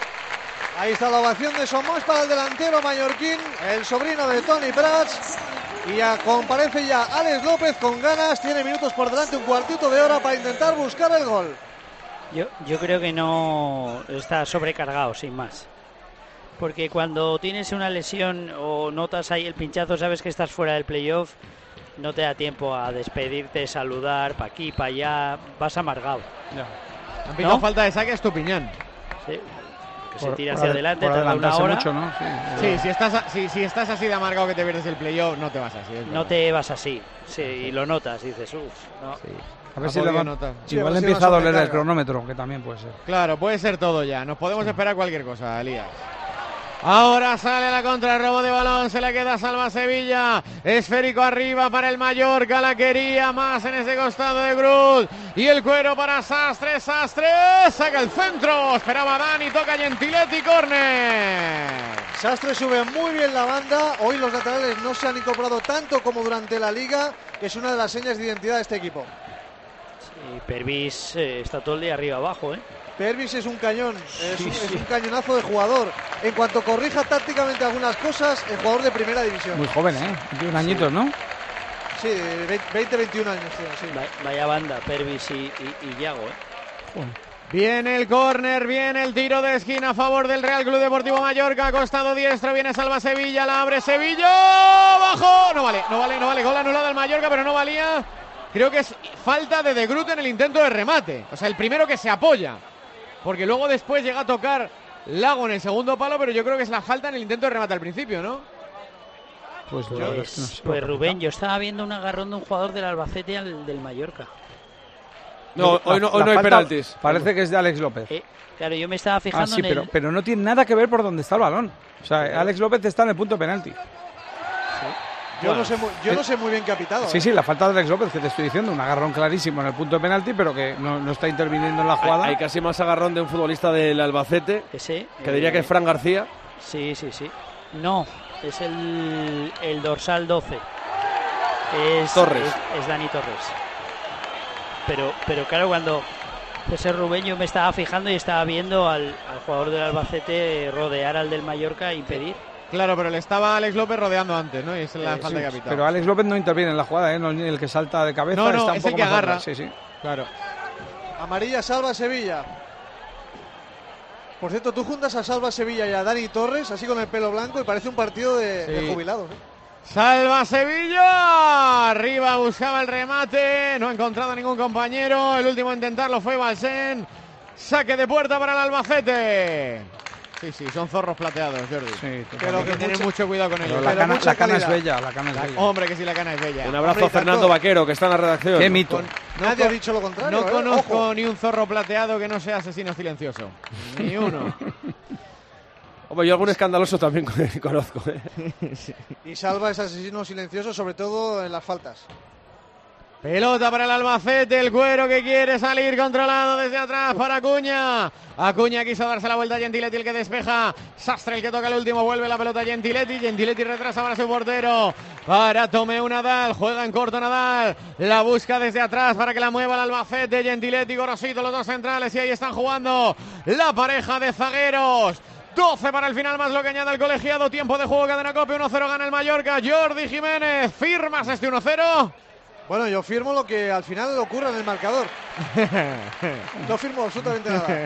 Ahí está la ovación de Somos para el delantero mallorquín, el sobrino de Toni Prats. Y ya comparece ya Alex López con ganas. Tiene minutos por delante, un cuartito de hora para intentar buscar el gol. Yo, yo creo que no está sobrecargado, sin más. Porque cuando tienes una lesión o notas ahí el pinchazo, sabes que estás fuera del playoff, no te da tiempo a despedirte, saludar, pa' aquí, pa' allá, vas amargado. Ya. Han picado ¿No? falta de saque Estupiñán. Sí. Que se Por- tira por hacia ad- adelante, por tarda una adelantarse hora. mucho, ¿no? Sí. Sí, si estás, a- si, si estás así de amargado que te pierdes el playoff, no te vas así. es No verdad. te vas así, sí, y lo notas, dices, uff, no. A ver Ha si le podido va- notar. Sí, a igual ver si empieza a no doler el sobrecarga. cronómetro, que también puede ser. Claro, puede ser todo ya. Nos podemos esperar cualquier cosa, Elías. Ahora sale la contra, robo de balón, se le queda Salva Sevilla, esférico arriba para el Mallorca, la quería más en ese costado de Grut, y el cuero para Sastre, Sastre, saca el centro, esperaba Dani, toca Gentiletti, córner. Sastre sube muy bien la banda. Hoy los laterales no se han incorporado tanto como durante la liga, que es una de las señas de identidad de este equipo. Y Pervis eh, está todo el día arriba abajo, ¿eh? Pervis es un cañón, es, Sí, un, sí. es un cañonazo de jugador. En cuanto corrija tácticamente algunas cosas, el jugador de primera división. Muy joven, ¿eh? veintiún añitos, ¿no? Sí, veinte, veintiún años tiene, sí. Va- Vaya banda, Pervis y, y, y Yago, ¿eh? Viene el córner, viene el tiro de esquina a favor del Real Club Deportivo Mallorca, costado diestro, viene Salva Sevilla, la abre Sevilla, abajo, no vale, no vale, no vale, gol anulado al Mallorca, pero no valía. Creo que es falta de De Groot en el intento de remate, o sea, el primero que se apoya, porque luego después llega a tocar Lago en el segundo palo, pero yo creo que es la falta en el intento de remate al principio, ¿no? Pues, la verdad es que no Pues, sé. pues Rubén, yo estaba viendo un agarrón de un jugador del Albacete al del Mallorca. No, hoy no, hoy La no hay falta penaltis. Parece que es de Alex López. Eh, claro, yo me estaba fijando Ah, sí, en pero, el... pero no tiene nada que ver por donde está el balón. O sea, Alex López está en el punto de penalti. Yo, Bueno. no sé muy, yo no sé muy bien qué ha pitado. Sí, ¿eh? sí, la falta de Alex López, que te estoy diciendo, un agarrón clarísimo en el punto de penalti, pero que no, no está interviniendo en la jugada. Hay, hay casi más agarrón de un futbolista del Albacete, Ese, que diría eh, que es Fran García. Sí, sí, sí. No, es el, el dorsal doce. Es, Torres. Es, es Dani Torres. Pero, pero claro, cuando ese Rubén yo me estaba fijando y estaba viendo al, al jugador del Albacete rodear al del Mallorca e impedir. Claro, pero le estaba Alex López rodeando antes, ¿no? Y esa es la Eh, falta sí, que ha pitado. Pero Alex López no interviene en la jugada, ¿eh? No es ni el que salta de cabeza. No, no, está un es el poco que más agarra. atrás. Sí, sí. Claro. Amarilla Salva Sevilla. Por cierto, tú juntas a Salva Sevilla y a Dani Torres, así con el pelo blanco, y parece un partido de, Sí. de jubilados. ¿eh? Salva Sevilla, arriba buscaba el remate, no ha encontrado ningún compañero, el último a intentarlo fue Balsen, saque de puerta para el Albacete. Sí, sí, son zorros plateados, Jordi. Sí, Pero totalmente. hay que tener mucha- mucho cuidado con Pero ellos. la pero cana, mucha la cana es calidad. bella, la cana es bella. Hombre, que sí, la cana es bella. Un abrazo Hombre, a y tanto. Fernando Vaquero, que está en la redacción. Qué mito. Con- Nadie no ha dicho lo contrario. No ¿eh? conozco Ojo. ni un zorro plateado que no sea asesino silencioso. Ni uno. Hombre, yo algún escandaloso también conozco. ¿eh? Y Salva es asesino silencioso, sobre todo en las faltas. Pelota para el Albacete, el cuero que quiere salir controlado desde atrás para Acuña. Acuña quiso darse la vuelta a Gentiletti, el que despeja. Sastre, el que toca el último, vuelve la pelota a Gentiletti. Gentiletti retrasa para su portero. Para Tomeu Nadal, juega en corto Nadal. La busca desde atrás para que la mueva el Albacete. Gentiletti, Gorosito, los dos centrales. Y ahí están jugando la pareja de zagueros. doce para el final, más lo que añade el colegiado. Tiempo de juego, cadena Cope, uno cero gana el Mallorca. Jordi Jiménez, ¿firmas este uno cero? Bueno, yo firmo lo que al final ocurra en el marcador. No firmo absolutamente nada.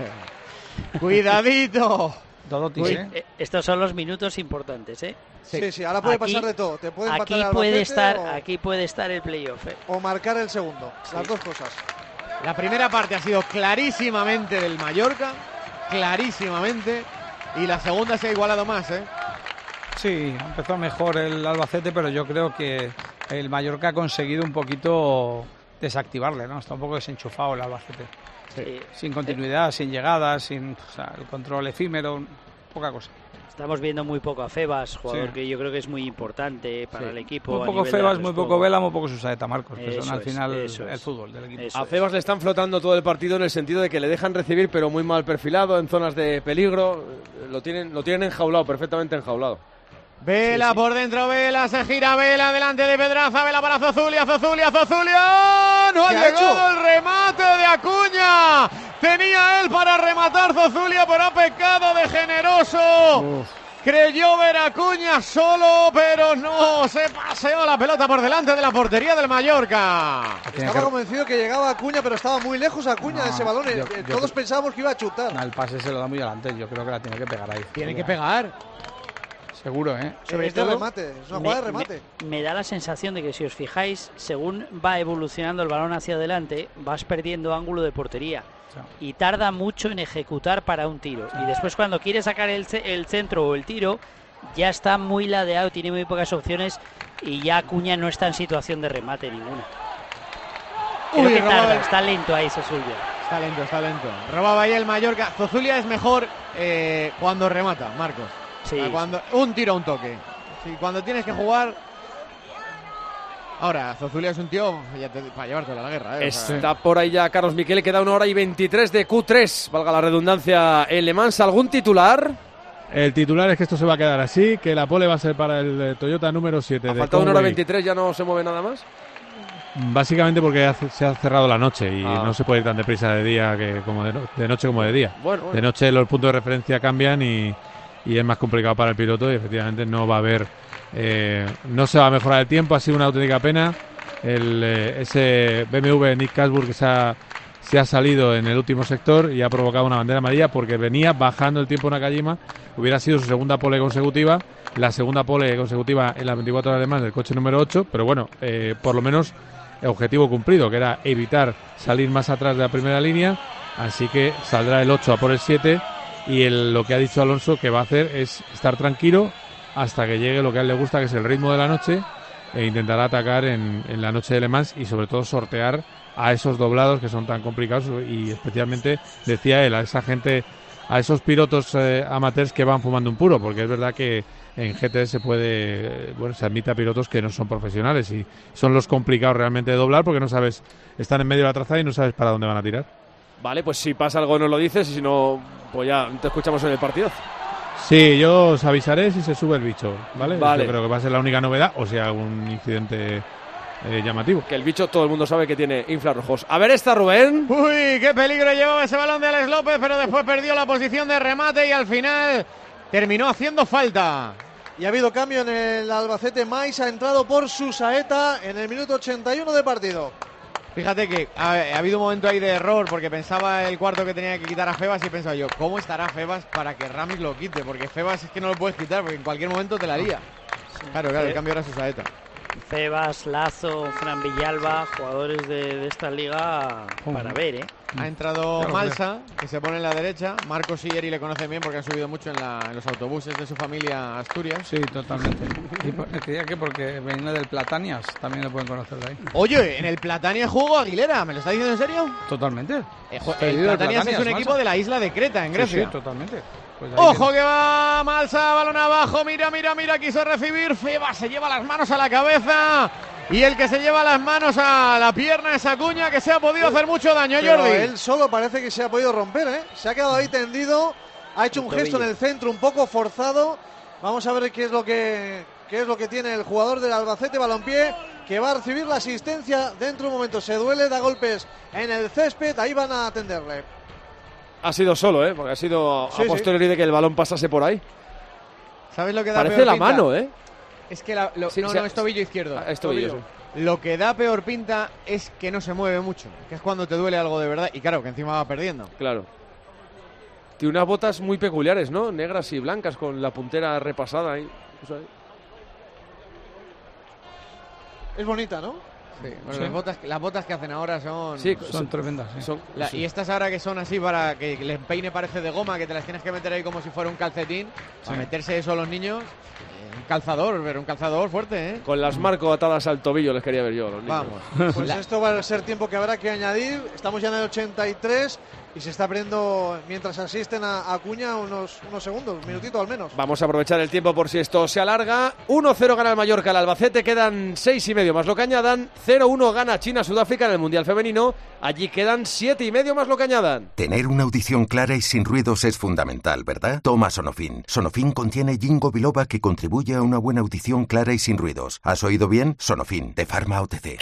Cuidadito. Dodotis, Uy. ¿eh? Eh, estos son los minutos importantes, ¿eh? Sí, sí, ahora puede Aquí- pasar de todo. Te puede empatar Aquí el puede Albacete estar, o, aquí puede estar el playoff, ¿eh? o marcar el segundo. Las Sí. dos cosas. La primera parte ha sido clarísimamente del Mallorca, clarísimamente, y la segunda se ha igualado más, ¿eh? Sí, empezó mejor el Albacete, pero yo creo que el Mallorca ha conseguido un poquito desactivarle, ¿no? Está un poco desenchufado el Albacete. Sí. Sin continuidad, sin llegadas, sin, o sea, el control efímero, poca cosa. Estamos viendo muy poco a Febas, jugador Sí. que yo creo que es muy importante para Sí. el equipo. Muy a poco nivel de Febas, la muy juego. poco Vela, muy poco Susaeta, Marcos, que Eso son al es, final eso el es. fútbol del equipo. Eso A es. Febas le están flotando todo el partido en el sentido de que le dejan recibir, pero muy mal perfilado, en zonas de peligro. Lo tienen, lo tienen enjaulado, perfectamente enjaulado. Vela sí, sí. por dentro, Vela, se gira Vela delante de Pedraza, Vela para Zozulia, Zozulia, Zozulia. No ha llegado el remate de Acuña. Tenía él para rematar Zozulia, pero ha pecado de generoso. Uf. Creyó ver a Acuña solo, pero no, se paseó la pelota por delante de la portería del Mallorca. Estaba convencido que llegaba Acuña, pero estaba muy lejos Acuña no, de ese balón. Yo, yo Todos yo, pensábamos que iba a chutar. No, el pase se lo da muy adelante, yo creo que la tiene que pegar ahí. Tiene que pegar. Seguro, ¿eh? Sobre es todo, de remate, es una jugada de remate. Me, me da la sensación de que si os fijáis, según va evolucionando el balón hacia adelante, vas perdiendo ángulo de portería. Y tarda mucho en ejecutar para un tiro. Y después cuando quiere sacar el, el centro o el tiro, ya está muy ladeado, tiene muy pocas opciones y ya Acuña no está en situación de remate ninguna. Creo Uy, que tarda, el... está lento ahí Zozulia. Está lento, está lento. Robaba ahí el Mallorca. Zozulia es mejor eh, cuando remata, Marcos. Sí, cuando, un tiro a un toque. Sí, cuando tienes que jugar. Ahora, Zozulia es un tío ya te, para llevártelo a la guerra. ¿eh? Está o sea, por ahí ya Carlos Miquel, queda una hora y veintitrés de Q tres, valga la redundancia, en Le Mans. ¿Algún titular? El titular es que esto se va a quedar así, que la pole va a ser para el Toyota número siete. ¿Ha de faltado una hora Conway. veintitrés, ya no se mueve nada más? Básicamente porque se ha cerrado la noche y ah. no se puede ir tan deprisa de día que como de, no, de noche como de día. Bueno, bueno. De noche los puntos de referencia cambian y, y es más complicado para el piloto y efectivamente no va a haber, eh, no se va a mejorar el tiempo, ha sido una auténtica pena. El, eh, ese B M W Nick Casburg que se ha, se ha salido en el último sector y ha provocado una bandera amarilla porque venía bajando el tiempo Nakajima. Hubiera sido su segunda pole consecutiva, la segunda pole consecutiva en las veinticuatro horas de más del coche número ocho, pero bueno, eh, por lo menos el objetivo cumplido, que era evitar salir más atrás de la primera línea, así que saldrá el ocho a por el siete y el, lo que ha dicho Alonso que va a hacer es estar tranquilo hasta que llegue lo que a él le gusta, que es el ritmo de la noche, e intentará atacar en, en la noche de Le Mans y sobre todo sortear a esos doblados que son tan complicados y especialmente, decía él, a esa gente, a esos pilotos eh, amateurs que van fumando un puro, porque es verdad que en G T se puede, bueno, se admite a pilotos que no son profesionales y son los complicados realmente de doblar porque no sabes, están en medio de la trazada y no sabes para dónde van a tirar. Vale, pues si pasa algo nos lo dices y si no, pues ya te escuchamos en el partido. Sí, yo os avisaré si se sube el bicho, ¿vale? Vale. Yo creo que va a ser la única novedad, o sea, algún incidente eh, llamativo. Que el bicho todo el mundo sabe que tiene infrarrojos. A ver esta, Rubén. Uy, qué peligro llevaba ese balón de Alex López, pero después perdió la posición de remate y al final terminó haciendo falta. Y ha habido cambio en el Albacete. Mais ha entrado por Susaeta en el minuto ochenta y uno de partido. Fíjate que ha, ha habido un momento ahí de error porque pensaba el cuarto que tenía que quitar a Febas y pensaba yo, ¿cómo estará Febas para que Ramis lo quite? Porque Febas es que no lo puedes quitar porque en cualquier momento te la lía. Sí. Claro, claro, el cambio era Susaeta. Febas, Lazo, Fran Villalba, jugadores de, de esta liga para ver, ¿eh? Ha entrado claro, Malsa, que se pone en la derecha. Marcos y Eri le conocen bien porque han subido mucho en, la, en los autobuses de su familia a Asturias. Sí, totalmente. Y decía que porque venía del Platanias, también lo pueden conocer de ahí. Oye, en el Platanias jugó Aguilera, ¿me lo está diciendo en serio? Totalmente. El, el Platanias, Platanias es un Malsa. Equipo de la isla de Creta, en Grecia. Sí, sí, totalmente. Pues ¡ojo que va Malsa! Balón abajo, mira, mira, mira, quiso recibir. Febas se lleva las manos a la cabeza. Y el que se lleva las manos a la pierna es Acuña, que se ha podido hacer mucho daño, pero Jordi. Él solo parece que se ha podido romper, ¿eh? Se ha quedado ahí tendido, ha hecho un gesto en el centro un poco forzado. Vamos a ver qué es lo que, qué es lo que tiene el jugador del Albacete Balompié, que va a recibir la asistencia dentro de un momento. Se duele, da golpes en el césped, ahí van a atenderle. Ha sido solo, ¿eh? Porque ha sido sí, a posteriori sí. de que el balón pasase por ahí. ¿Sabes lo que da Parece peor la pinta? mano, ¿eh? Es que la, lo, sí, no, sí, no, es tobillo izquierdo. Ah, es tobillo, tobillo. Sí. Lo que da peor pinta es que no se mueve mucho, que es cuando te duele algo de verdad. Y claro, que encima va perdiendo. Claro. Tiene unas botas muy peculiares, ¿no? Negras y blancas con la puntera repasada ahí. Es bonita, ¿no? Sí, bueno, Sí. Las, botas, las botas que hacen ahora son... Sí, Son son- tremendas. Sí. son- La- sí. y estas ahora que son así para que el empeine parece de goma, que te las tienes que meter ahí como si fuera un calcetín, para meterse eso a los niños, eh, un calzador, pero un calzador fuerte, ¿eh? Con las Marco atadas al tobillo les quería ver yo a los niños. Vamos. Pues La- esto va a ser tiempo que habrá que añadir. Estamos ya en el ochenta y tres y se está perdiendo, mientras asisten a Acuña, unos, unos segundos, un minutito al menos. Vamos a aprovechar el tiempo por si esto se alarga. uno cero gana el Mallorca al Albacete, quedan seis y medio más lo que añadan. cero uno gana China-Sudáfrica en el Mundial Femenino. Allí quedan siete y medio más lo que añadan. Tener una audición clara y sin ruidos es fundamental, ¿verdad? Toma Sonofin. Sonofin contiene ginkgo biloba que contribuye a una buena audición clara y sin ruidos. ¿Has oído bien? Sonofin, de Pharma O T C.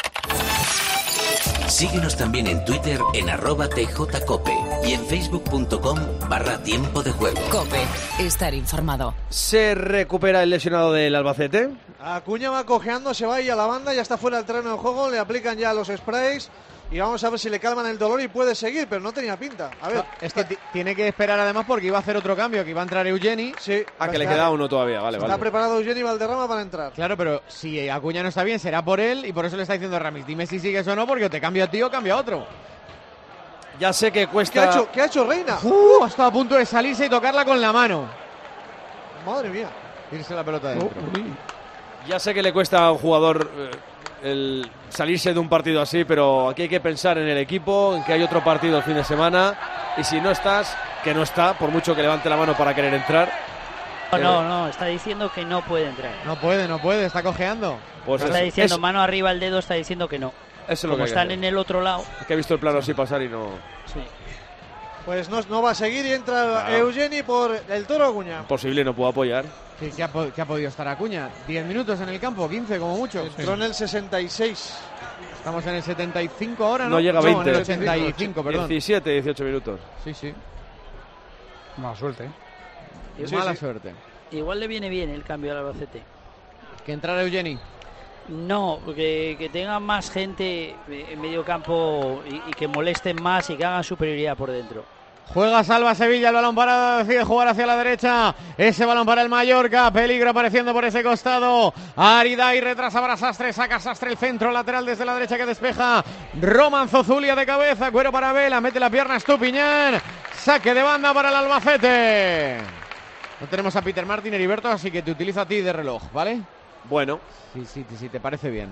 Síguenos también en Twitter en arroba tjcope y en facebook.com barra tiempo de juego. Cope, estar informado. Se recupera el lesionado del Albacete. Acuña va cojeando, se va ahí a la banda, ya está fuera del terreno de juego, le aplican ya los sprays y vamos a ver si le calman el dolor y puede seguir, pero no tenía pinta. A ver, Es que ti- tiene que esperar además porque iba a hacer otro cambio, que iba a entrar Eugeni. sí, Ah, que le está- queda uno todavía, vale, Está vale. preparado Eugeni Valderrama para entrar. Claro, pero si Acuña no está bien, será por él y por eso le está diciendo Ramis, dime si sigues o no, porque o te cambio a ti o cambio a otro. Ya sé que ¿Qué ha cuesta... hecho, ¿qué ha hecho Reina? Uh, ha estado a punto de salirse y tocarla con la mano. Madre mía. Irse la pelota dentro. Ya sé que le cuesta a un jugador eh, el salirse de un partido así, pero aquí hay que pensar en el equipo, en que hay otro partido el fin de semana, y si no estás, que no está, por mucho que levante la mano para querer entrar. No, no, no, está diciendo que no puede entrar. No puede, no puede, está cojeando. Pues está eso, diciendo eso- mano arriba el dedo, está diciendo que no. eso es lo Como que hay que están hacer. en el otro lado. Es que he visto el plano así pasar y no... Sí. Pues no, no va a seguir y entra Claro. Eugeni por el Toro Acuña. Imposible, no puedo apoyar. ¿Qué, qué ha, po- qué ha podido estar Acuña? ¿diez minutos en el campo? ¿quince como mucho? Entró en el sesenta y seis. Estamos en el setenta y cinco ahora, ¿no? No llega a No, en veinte. el ochenta y cinco, perdón. diecisiete, dieciocho minutos. Sí, sí. Mala suerte, ¿eh? Es Sí, mala sí. suerte. Igual le viene bien el cambio al Albacete. Que entrara Eugeni. No, que, que tengan más gente en medio campo y, y que molesten más y que hagan superioridad por dentro. Juega Salva Sevilla, el balón parado, decide jugar hacia la derecha. Ese balón para el Mallorca, peligro apareciendo por ese costado. Arida y retrasa para Sastre, saca Sastre el centro lateral desde la derecha que despeja. Roman Zozulia de cabeza, Cuero para Vela, mete la pierna Estupiñán. Saque de banda para el Albacete. No tenemos a Peter Martin, Heriberto, así que te utilizo a ti de reloj, ¿vale? Bueno, Sí, sí, sí, te parece bien.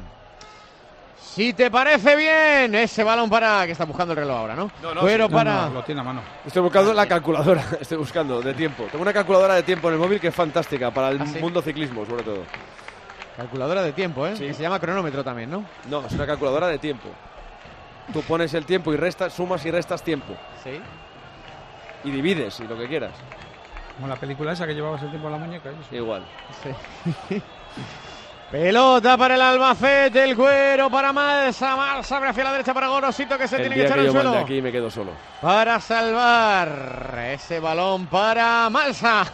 Si te parece bien, ese balón para... Que está buscando el reloj ahora, ¿no? No, no, Cuero No, para... no, lo tiene a mano. estoy buscando la calculadora, estoy buscando de tiempo. Tengo una calculadora de tiempo en el móvil que es fantástica para el ¿Ah, sí? mundo ciclismo, sobre todo. Calculadora de tiempo, ¿eh? Sí. Que se llama cronómetro también, ¿no? No, es una calculadora de tiempo. Tú pones el tiempo y restas, sumas y restas tiempo. Sí. Y divides, y lo que quieras. Como la película esa que llevabas el tiempo en la muñeca. Eso. Igual. Sí. Pelota para el Albacete, el Cuero para Malsa, Malsa abre hacia la derecha para Gorosito que se El tiene que día echar que al yo mande suelo aquí me quedo solo. para salvar ese balón para Malsa.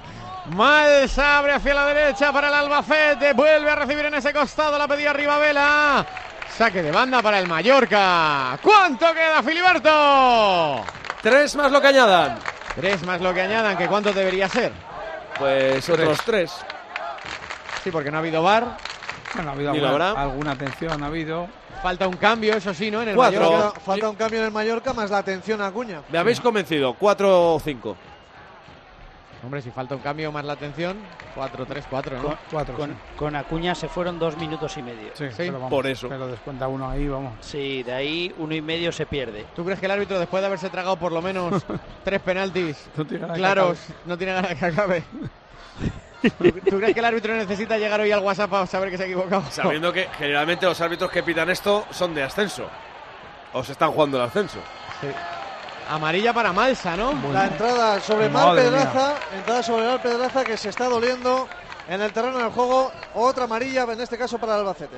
Malsa abre hacia la derecha para el Albacete, vuelve a recibir en ese costado, la pedía arriba Vela. Saque de banda para el Mallorca. ¿Cuánto queda, Filiberto? Tres más lo que añadan. Tres más lo que añadan, que cuánto debería ser. Pues otros tres. Sí, porque no ha habido V A R. Bueno, ha habido Ni lo alguna, habrá. alguna atención, ha habido. Falta un cambio, eso sí, ¿no? En el Cuatro. Mallorca. Falta, falta un cambio en el Mallorca más la atención a Acuña. Me habéis convencido. Cuatro o cinco. Hombre, si falta un cambio más la atención, cuatro tres cuatro, ¿no? Con, Cuatro, con, sí. con Acuña se fueron dos minutos y medio. Sí, Sí, pero vamos, por eso. Pero descuenta uno ahí, vamos. Sí, de ahí uno y medio se pierde. ¿Tú crees que el árbitro, después de haberse tragado por lo menos tres penaltis No tiene nada que claros, no tiene ganas de que acabe? ¿Tú, tú crees que el árbitro necesita llegar hoy al WhatsApp para saber que se ha equivocado? Sabiendo que generalmente los árbitros que pitan esto son de ascenso. O se están jugando el ascenso. Sí. Amarilla para Malsa, ¿no? La entrada sobre Mar Madre Pedraza, entrada sobre Mar Pedraza que se está doliendo en el terreno del juego. Otra amarilla, en este caso para el Albacete.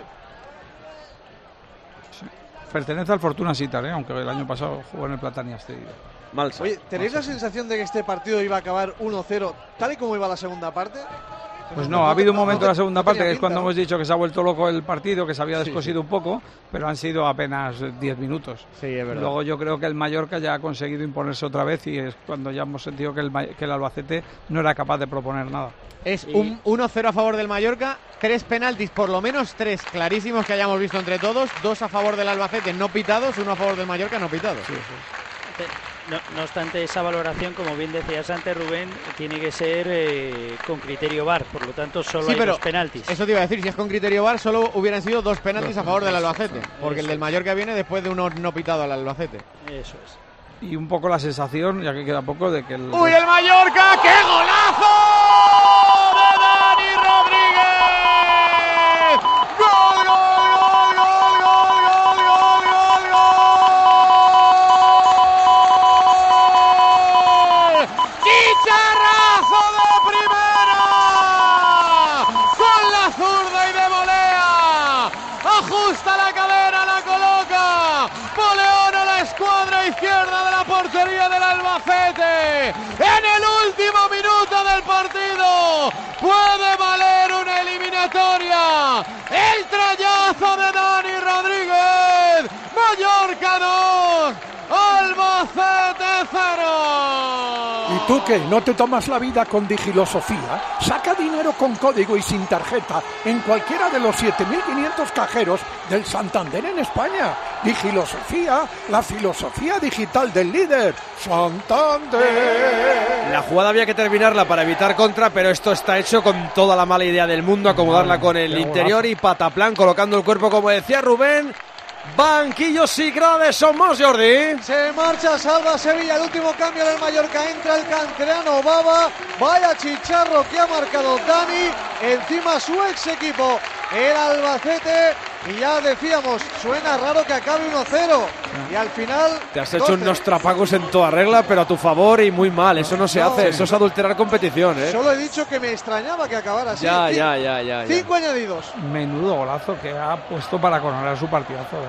Pertenece al Fortuna Sitar, ¿eh? Aunque el año pasado jugó en el Platania cedido. Malsa. Oye, ¿tenéis la sensación de que este partido iba a acabar uno cero tal y como iba la segunda parte? Pues no, ha habido un momento en la segunda parte que es cuando hemos dicho que se ha vuelto loco el partido, que se había descosido un poco, pero han sido apenas diez minutos. Sí, es verdad. Luego yo creo que el Mallorca ya ha conseguido imponerse otra vez y es cuando ya hemos sentido que el, que el Albacete no era capaz de proponer nada. Es un uno cero a favor del Mallorca, tres penaltis, por lo menos tres clarísimos que hayamos visto entre todos, dos a favor del Albacete no pitados, uno a favor del Mallorca no pitados. Sí, sí. No, no obstante, esa valoración, como bien decías antes, Rubén, tiene que ser eh, con criterio V A R, por lo tanto solo sí, hay pero dos penaltis. Eso te iba a decir, si es con criterio V A R solo hubieran sido dos penaltis dos a favor del Albacete, porque el del Mallorca viene después de uno no pitado al Albacete. Eso es. Y un poco la sensación, ya que queda poco, de que el... ¡Uy, el Mallorca! ¡Qué golazo de Dani Rodríguez! ¡Gol, gol, gol, gol, gol, gol, gol, gol, gol! ¡Chicharrazo de primera! Con la zurda y de volea. Ajusta la cadera, la coloca. Poleón a la escuadra izquierda de la portería del Albacete. En el último minuto del partido puede valer una eliminatoria. El trayazo de Dani Rodríguez. Mallorca dos, Albacete cero. ¿Y tú qué? ¿No te tomas la vida con Digilosofía? Saca dinero con código y sin tarjeta en cualquiera de los siete mil quinientos cajeros del Santander en España. Digilosofía, la filosofía digital del líder. Santander. La jugada había que terminarla para evitar contra, pero esto está hecho con toda la mala idea del mundo, acomodarla con el interior y pataplán, colocando el cuerpo, como decía Rubén. Banquillos y grades somos, Jordi. Se marcha, salva Sevilla, el último cambio del Mallorca, entra el canterano Baba. Vaya chicharro que ha marcado Dani, encima su ex equipo, el Albacete. Y ya decíamos, suena raro que acabe uno cero. Y al final... Te has hecho unos trapagos en toda regla, pero a tu favor y muy mal. Eso no se no, hace, eso es adulterar competición, ¿eh? Solo he dicho que me extrañaba que acabara así. Ya, ya, ya, ya, ya. Cinco añadidos. Menudo golazo que ha puesto para coronar su partidazo.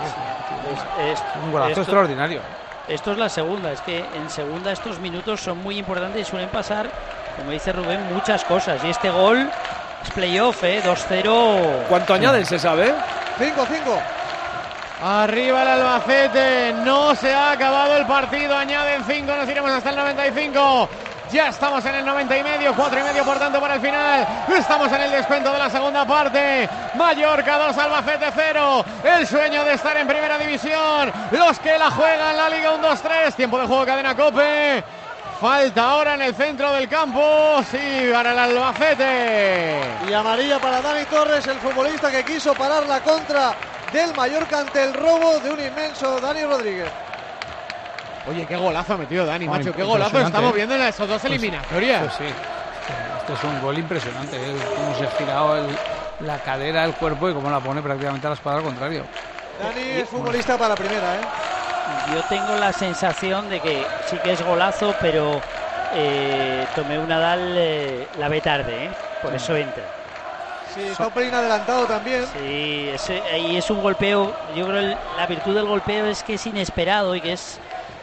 Es, es, un golazo esto, extraordinario. Esto es la segunda, es que en segunda estos minutos son muy importantes y suelen pasar, como dice Rubén, muchas cosas. Y este gol... es playoff, ¿eh? dos cero. ¿Cuánto añaden, se sabe? cinco cinco. Arriba el Albacete, no se ha acabado el partido, añaden cinco, nos iremos hasta el noventa y cinco. Ya estamos en el noventa y medio, cuatro y medio por tanto para el final. Estamos en el descuento de la segunda parte. Mallorca dos, Albacete cero. El sueño de estar en primera división. Los que la juegan la Liga uno dos tres. Tiempo de juego, cadena COPE. Falta ahora en el centro del campo, sí, para el Albacete. Y amarilla para Dani Torres, el futbolista que quiso parar la contra del Mallorca ante el robo de un inmenso Dani Rodríguez. Oye, qué golazo ha metido Dani, Ay, macho, qué golazo estamos viendo en esas dos pues, eliminatorias. Pues sí, este es un gol impresionante, ¿eh? Cómo se ha girado el, la cadera, el cuerpo y cómo la pone prácticamente a la escuadra al contrario. Dani es futbolista para la primera, ¿eh? Yo tengo la sensación de que sí que es golazo, pero eh, Tomeu Nadal eh, la ve tarde, ¿eh? Por sí. eso entra. Sí, está un pelín adelantado también. Sí, ese, y es un golpeo, yo creo que la virtud del golpeo es que es inesperado y que es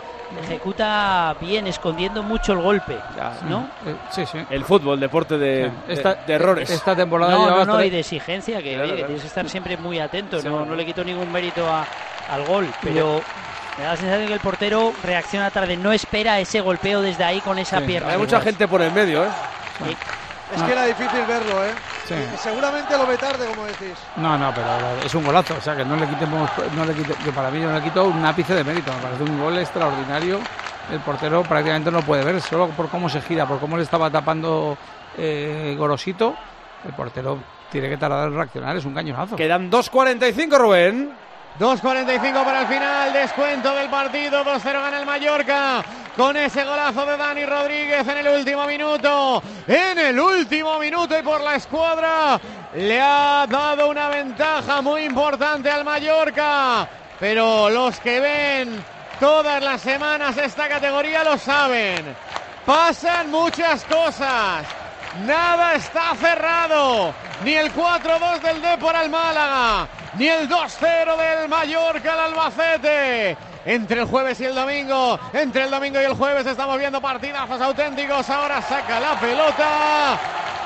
ejecuta bien, escondiendo mucho el golpe, ¿no? Sí, sí. El fútbol, el deporte de, esta, de, de errores. Esta temporada no, no, no, y de exigencia, que, claro, oye, que claro. tienes que estar siempre muy atento, sí, no, no le quito ningún mérito a, al gol, pero me da la sensación de que el portero reacciona tarde, no espera ese golpeo desde ahí con esa sí. pierna. Hay mucha gente por el medio, ¿eh? Sí. Es que era difícil verlo, ¿eh? Sí. Seguramente lo ve tarde, como decís. No, no, pero es un golazo, o sea que no le quitemos, no le quite, que para mí no le quito un ápice de mérito, me parece un gol extraordinario. El portero prácticamente no puede ver, solo por cómo se gira, por cómo le estaba tapando eh, Gorosito. El portero tiene que tardar en reaccionar, es un cañonazo. Quedan dos cuarenta y cinco, Rubén. dos cuarenta y cinco para el final, descuento del partido, dos cero gana el Mallorca, con ese golazo de Dani Rodríguez en el último minuto, en el último minuto y por la escuadra, le ha dado una ventaja muy importante al Mallorca, pero los que ven todas las semanas esta categoría lo saben, pasan muchas cosas. Nada está cerrado, ni el cuatro dos del Depor al Málaga, ni el dos cero del Mallorca al Albacete. Entre el jueves y el domingo, entre el domingo y el jueves estamos viendo partidazos auténticos. Ahora saca la pelota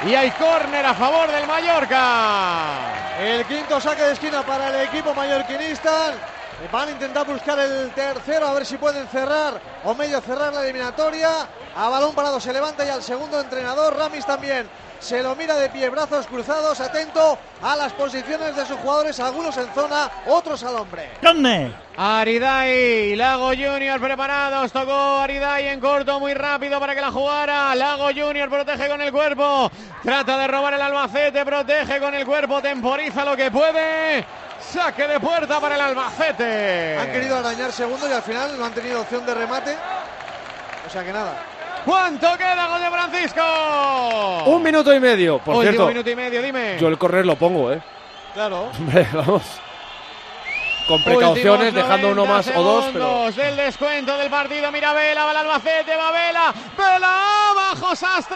y hay córner a favor del Mallorca. El quinto saque de esquina para el equipo mallorquinista. Van a intentar buscar el tercero, a ver si pueden cerrar o medio cerrar la eliminatoria. A balón parado se levanta y al segundo entrenador, Ramis también se lo mira de pie, brazos cruzados, atento a las posiciones de sus jugadores, algunos en zona, otros al hombre. ¿Dónde? Aridai, Lago Junior preparados, tocó Aridai en corto, muy rápido para que la jugara. Lago Junior protege con el cuerpo, trata de robar el Albacete, protege con el cuerpo, temporiza lo que puede. Saque de puerta para el Albacete. Han querido arañar segundo y al final no han tenido opción de remate. O sea que nada. ¿Cuánto queda, gol de Francisco? Un minuto y medio, por Último cierto. minuto y medio, dime. Yo el córner lo pongo, ¿eh? Claro. Hombre, vamos. Con precauciones, Últimos dejando uno más o dos, pero... segundos del descuento del partido. Mira Vela, va el Albacete, va Vela. Vela, abajo Sastre.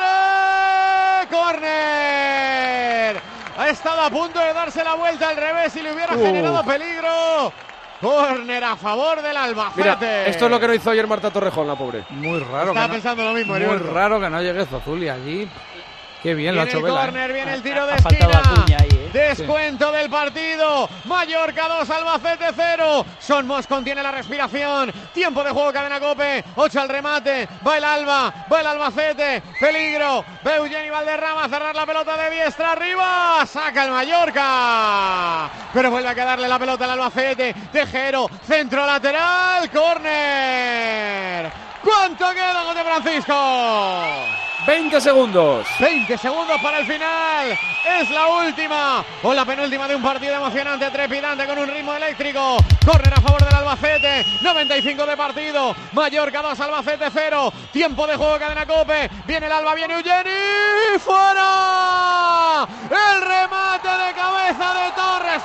Córner. Ha estado a punto de darse la vuelta al revés y le hubiera uh. generado peligro. Córner a favor del Albacete. Mira, esto es lo que no hizo ayer Marta Torrejón, la pobre. Muy raro. Estaba que pensando no, lo mismo. Muy Heriberto. raro que no llegue Zozuli allí. Qué bien lo ha hecho Vela. Viene el córner, viene el tiro Ha- de ha faltado esquina. Acuña ahí, ¿eh? Descuento del partido. Mallorca dos, Albacete cero. Son Mos contiene la respiración. Tiempo de juego, cadena COPE. ocho al remate. Va el Alba, va el Albacete. Peligro. Ve Eugeni Valderrama a cerrar la pelota de diestra arriba. Saca el Mallorca. Pero vuelve a quedarle la pelota al Albacete. Tejero, centro lateral. Córner. ¿Cuánto queda, gol de Francisco? veinte segundos. veinte segundos para el final. Es la última o la penúltima de un partido emocionante, trepidante, con un ritmo eléctrico. Córner a favor del Albacete. noventa y cinco de partido. Mallorca dos, Albacete cero. Tiempo de juego, cadena COPE. Viene el Alba, viene Eugeni. ¡Fuera! El remate de cabeza de Torres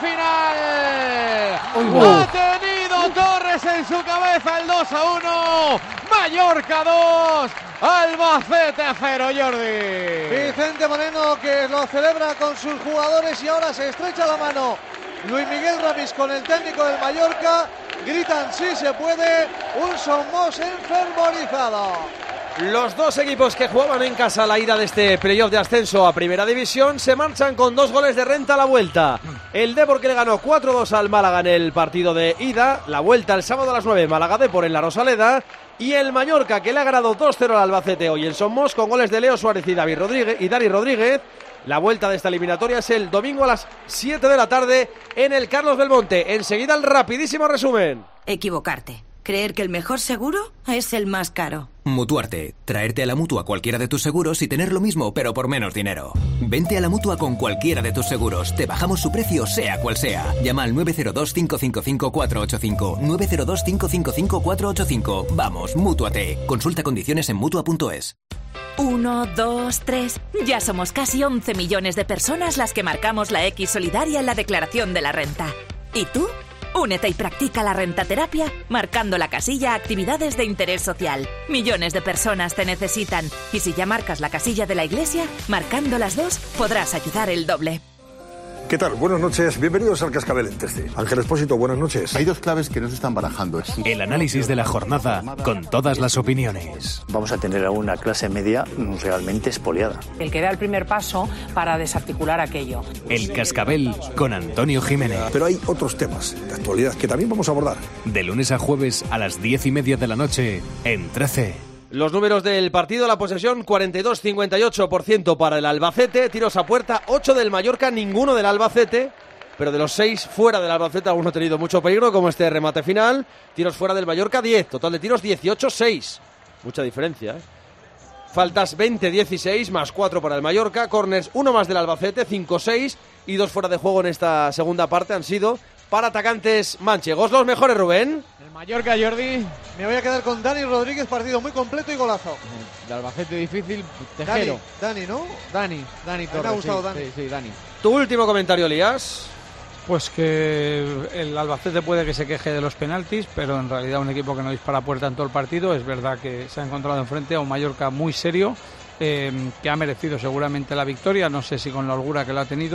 final. Uy, ha tenido Torres en su cabeza el dos a uno. Mallorca dos. Albacete cero, Jordi. Vicente Moreno, que lo celebra con sus jugadores y ahora se estrecha la mano Luis Miguel Ramis con el técnico del Mallorca. Gritan sí se puede. Un Somos enfermorizado. Los dos equipos que jugaban en casa la ida de este playoff de ascenso a Primera División se marchan con dos goles de renta a la vuelta. El Depor, que le ganó cuatro dos al Málaga en el partido de ida. La vuelta el sábado a las nueve, Málaga Depor en la Rosaleda. Y el Mallorca, que le ha ganado dos cero al Albacete hoy en Somos con goles de Leo Suárez y David Rodríguez y Dani Rodríguez. La vuelta de esta eliminatoria es el domingo a las siete de la tarde en el Carlos Belmonte. Enseguida el rapidísimo resumen. Equivocarte. Creer que el mejor seguro es el más caro. Mutuarte. Traerte a la Mutua cualquiera de tus seguros y tener lo mismo, pero por menos dinero. Vente a la Mutua con cualquiera de tus seguros. Te bajamos su precio, sea cual sea. Llama al nueve cero dos, cinco cinco cinco, cuatro ocho cinco. nueve cero dos, cinco cinco cinco, cuatro ocho cinco. Vamos, Mútuate. Consulta condiciones en Mutua punto es. Uno, dos, tres. Ya somos casi once millones de personas las que marcamos la X solidaria en la declaración de la renta. ¿Y tú? Únete y practica la rentaterapia marcando la casilla Actividades de Interés Social. Millones de personas te necesitan. Y si ya marcas la casilla de la Iglesia, marcando las dos, podrás ayudar el doble. ¿Qué tal? Buenas noches, bienvenidos al Cascabel en Teste. Ángel Expósito, buenas noches. Hay dos claves que no se están barajando. El análisis de la jornada con todas las opiniones. Vamos a tener a una clase media realmente expoliada. El que da el primer paso para desarticular aquello. El Cascabel con Antonio Jiménez. Pero hay otros temas de actualidad que también vamos a abordar. De lunes a jueves a las diez y media de la noche en trece. Los números del partido: la posesión cuarenta y dos a cincuenta y ocho por ciento para el Albacete, tiros a puerta ocho del Mallorca, ninguno del Albacete, pero de los seis fuera del Albacete alguno ha tenido mucho peligro, como este remate final. Tiros fuera del Mallorca diez, total de tiros dieciocho a seis, mucha diferencia, ¿eh? Faltas veinte a dieciséis, más cuatro para el Mallorca. Corners uno más del Albacete, cinco a seis, y dos fuera de juego en esta segunda parte han sido para atacantes manchegos. Los mejores, Rubén. El Mallorca, Jordi. Me voy a quedar con Dani Rodríguez, partido muy completo y golazo. De Albacete difícil, Tejero. Dani, Dani, ¿no? Dani, Dani Torres. Me ha gustado sí, Dani. Sí, sí, Dani. Tu último comentario, Elías. Pues que el Albacete puede que se queje de los penaltis, pero en realidad un equipo que no dispara a puerta en todo el partido. Es verdad que se ha encontrado enfrente a un Mallorca muy serio, eh, que ha merecido seguramente la victoria, no sé si con la holgura que lo ha tenido,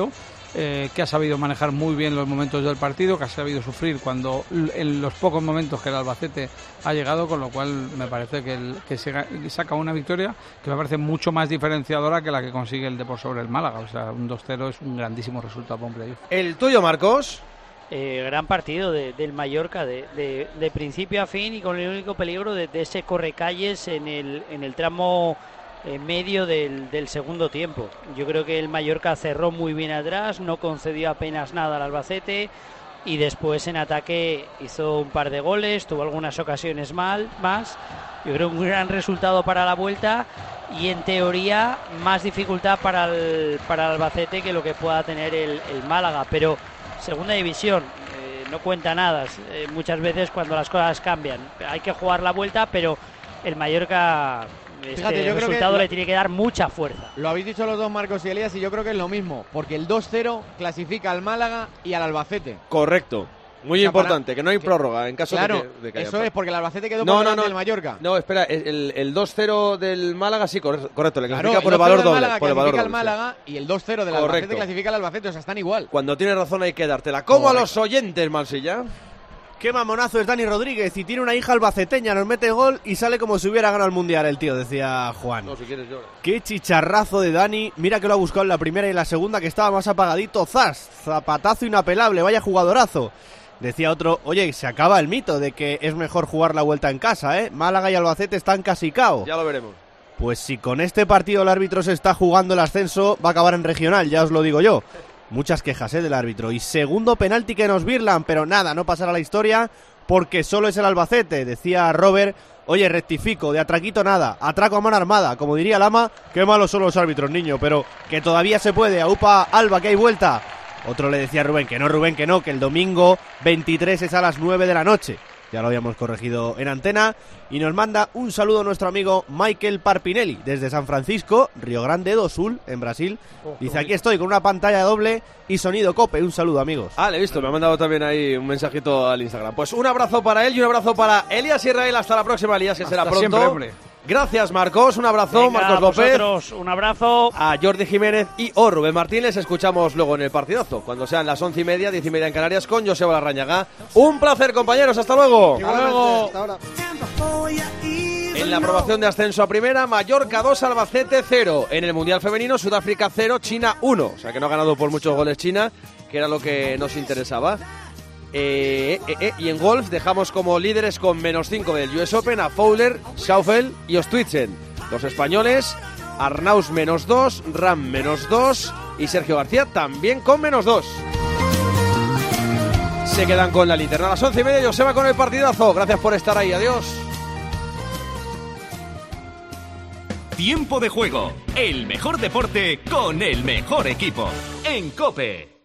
eh, que ha sabido manejar muy bien los momentos del partido, que ha sabido sufrir cuando en los pocos momentos que el Albacete ha llegado, con lo cual me parece que, el, que se, saca una victoria que me parece mucho más diferenciadora que la que consigue el Depor sobre el Málaga. O sea, un dos cero es un grandísimo resultado para un playoff. ¿El tuyo, Marcos? Eh, gran partido de, del Mallorca, de, de, de principio a fin, y con el único peligro de, de ese correcalles en el, en el tramo eh, medio del, del segundo tiempo. Yo creo que el Mallorca cerró muy bien atrás, no concedió apenas nada al Albacete, y después en ataque hizo un par de goles, tuvo algunas ocasiones mal, más. Yo creo un gran resultado para la vuelta, y en teoría más dificultad para el, para el Albacete que lo que pueda tener el, el Málaga, pero segunda división, eh, no cuenta nada, eh, muchas veces cuando las cosas cambian, hay que jugar la vuelta, pero el Mallorca, este Fíjate, yo resultado creo que le tiene que dar mucha fuerza. Lo habéis dicho los dos, Marcos y Elías, y yo creo que es lo mismo, porque el dos cero clasifica al Málaga y al Albacete. Correcto. Muy o sea, importante, para, que no hay que, prórroga en caso claro, de que, de que haya eso es porque el Albacete quedó no, por no, delante no, del Mallorca. No, espera, el, el dos cero del Málaga sí, correcto, correcto le clasifica claro, por el valor doble. Málaga por el valor clasifica doble, al Málaga sí. Y el dos cero del correcto. Albacete clasifica al Albacete, o sea, están igual. Cuando tienes razón hay que dártela. ¿Cómo correcto. A los oyentes, Mansilla? Qué mamonazo es Dani Rodríguez, y tiene una hija albaceteña, nos mete gol y sale como si hubiera ganado el Mundial el tío, decía Juan. No, si quieres llora. Qué chicharrazo de Dani, mira que lo ha buscado en la primera y en la segunda, que estaba más apagadito. Zas, zapatazo inapelable, vaya jugadorazo. Decía otro, oye, se acaba el mito de que es mejor jugar la vuelta en casa, ¿eh? Málaga y Albacete están casi cao. Ya lo veremos. Pues si con este partido el árbitro se está jugando el ascenso, va a acabar en regional, ya os lo digo yo. Muchas quejas, ¿eh? Del árbitro. Y segundo penalti que nos birlan, pero nada, no pasará la historia porque solo es el Albacete, decía Robert. Oye, rectifico, de atraquito nada, atraco a mano armada, como diría Lama, qué malos son los árbitros, niño, pero que todavía se puede, aupa Alba, que hay vuelta. Otro le decía a Rubén que no, Rubén, que no, que el domingo veintitrés es a las nueve de la noche. Ya lo habíamos corregido en antena. Y nos manda un saludo nuestro amigo Michael Parpinelli desde San Francisco, Río Grande do Sul, en Brasil. Dice, aquí estoy con una pantalla doble y sonido Cope. Un saludo, amigos. Ah, le he visto, me ha mandado también ahí un mensajito al Instagram. Pues un abrazo para él y un abrazo para Elías Israel. Hasta la próxima, Elías, que Hasta será pronto. Siempre, hombre. Gracias, Marcos, un abrazo. Venga, Marcos López, vosotros, un abrazo. A Jordi Jiménez y o Rubén Martínez. Escuchamos luego en el partidazo, cuando sean las once y media, diez y media en Canarias, con Joseba Larrañaga. Un placer, compañeros, hasta luego. Hasta luego. Hasta ahora. En la aprobación de ascenso a primera, Mallorca dos, Albacete cero. En el Mundial Femenino, Sudáfrica cero, China uno. O sea que no ha ganado por muchos goles China, que era lo que nos interesaba. Eh, eh, eh, y en golf dejamos como líderes con menos cinco del U S Open a Fowler, Schaufel y Ostwitzen. Los españoles, Arnaus menos dos, Ram menos dos y Sergio García también con menos dos. Se quedan con la linterna a las once y media. Joseba con el partidazo. Gracias por estar ahí. Adiós. Tiempo de juego. El mejor deporte con el mejor equipo. En COPE.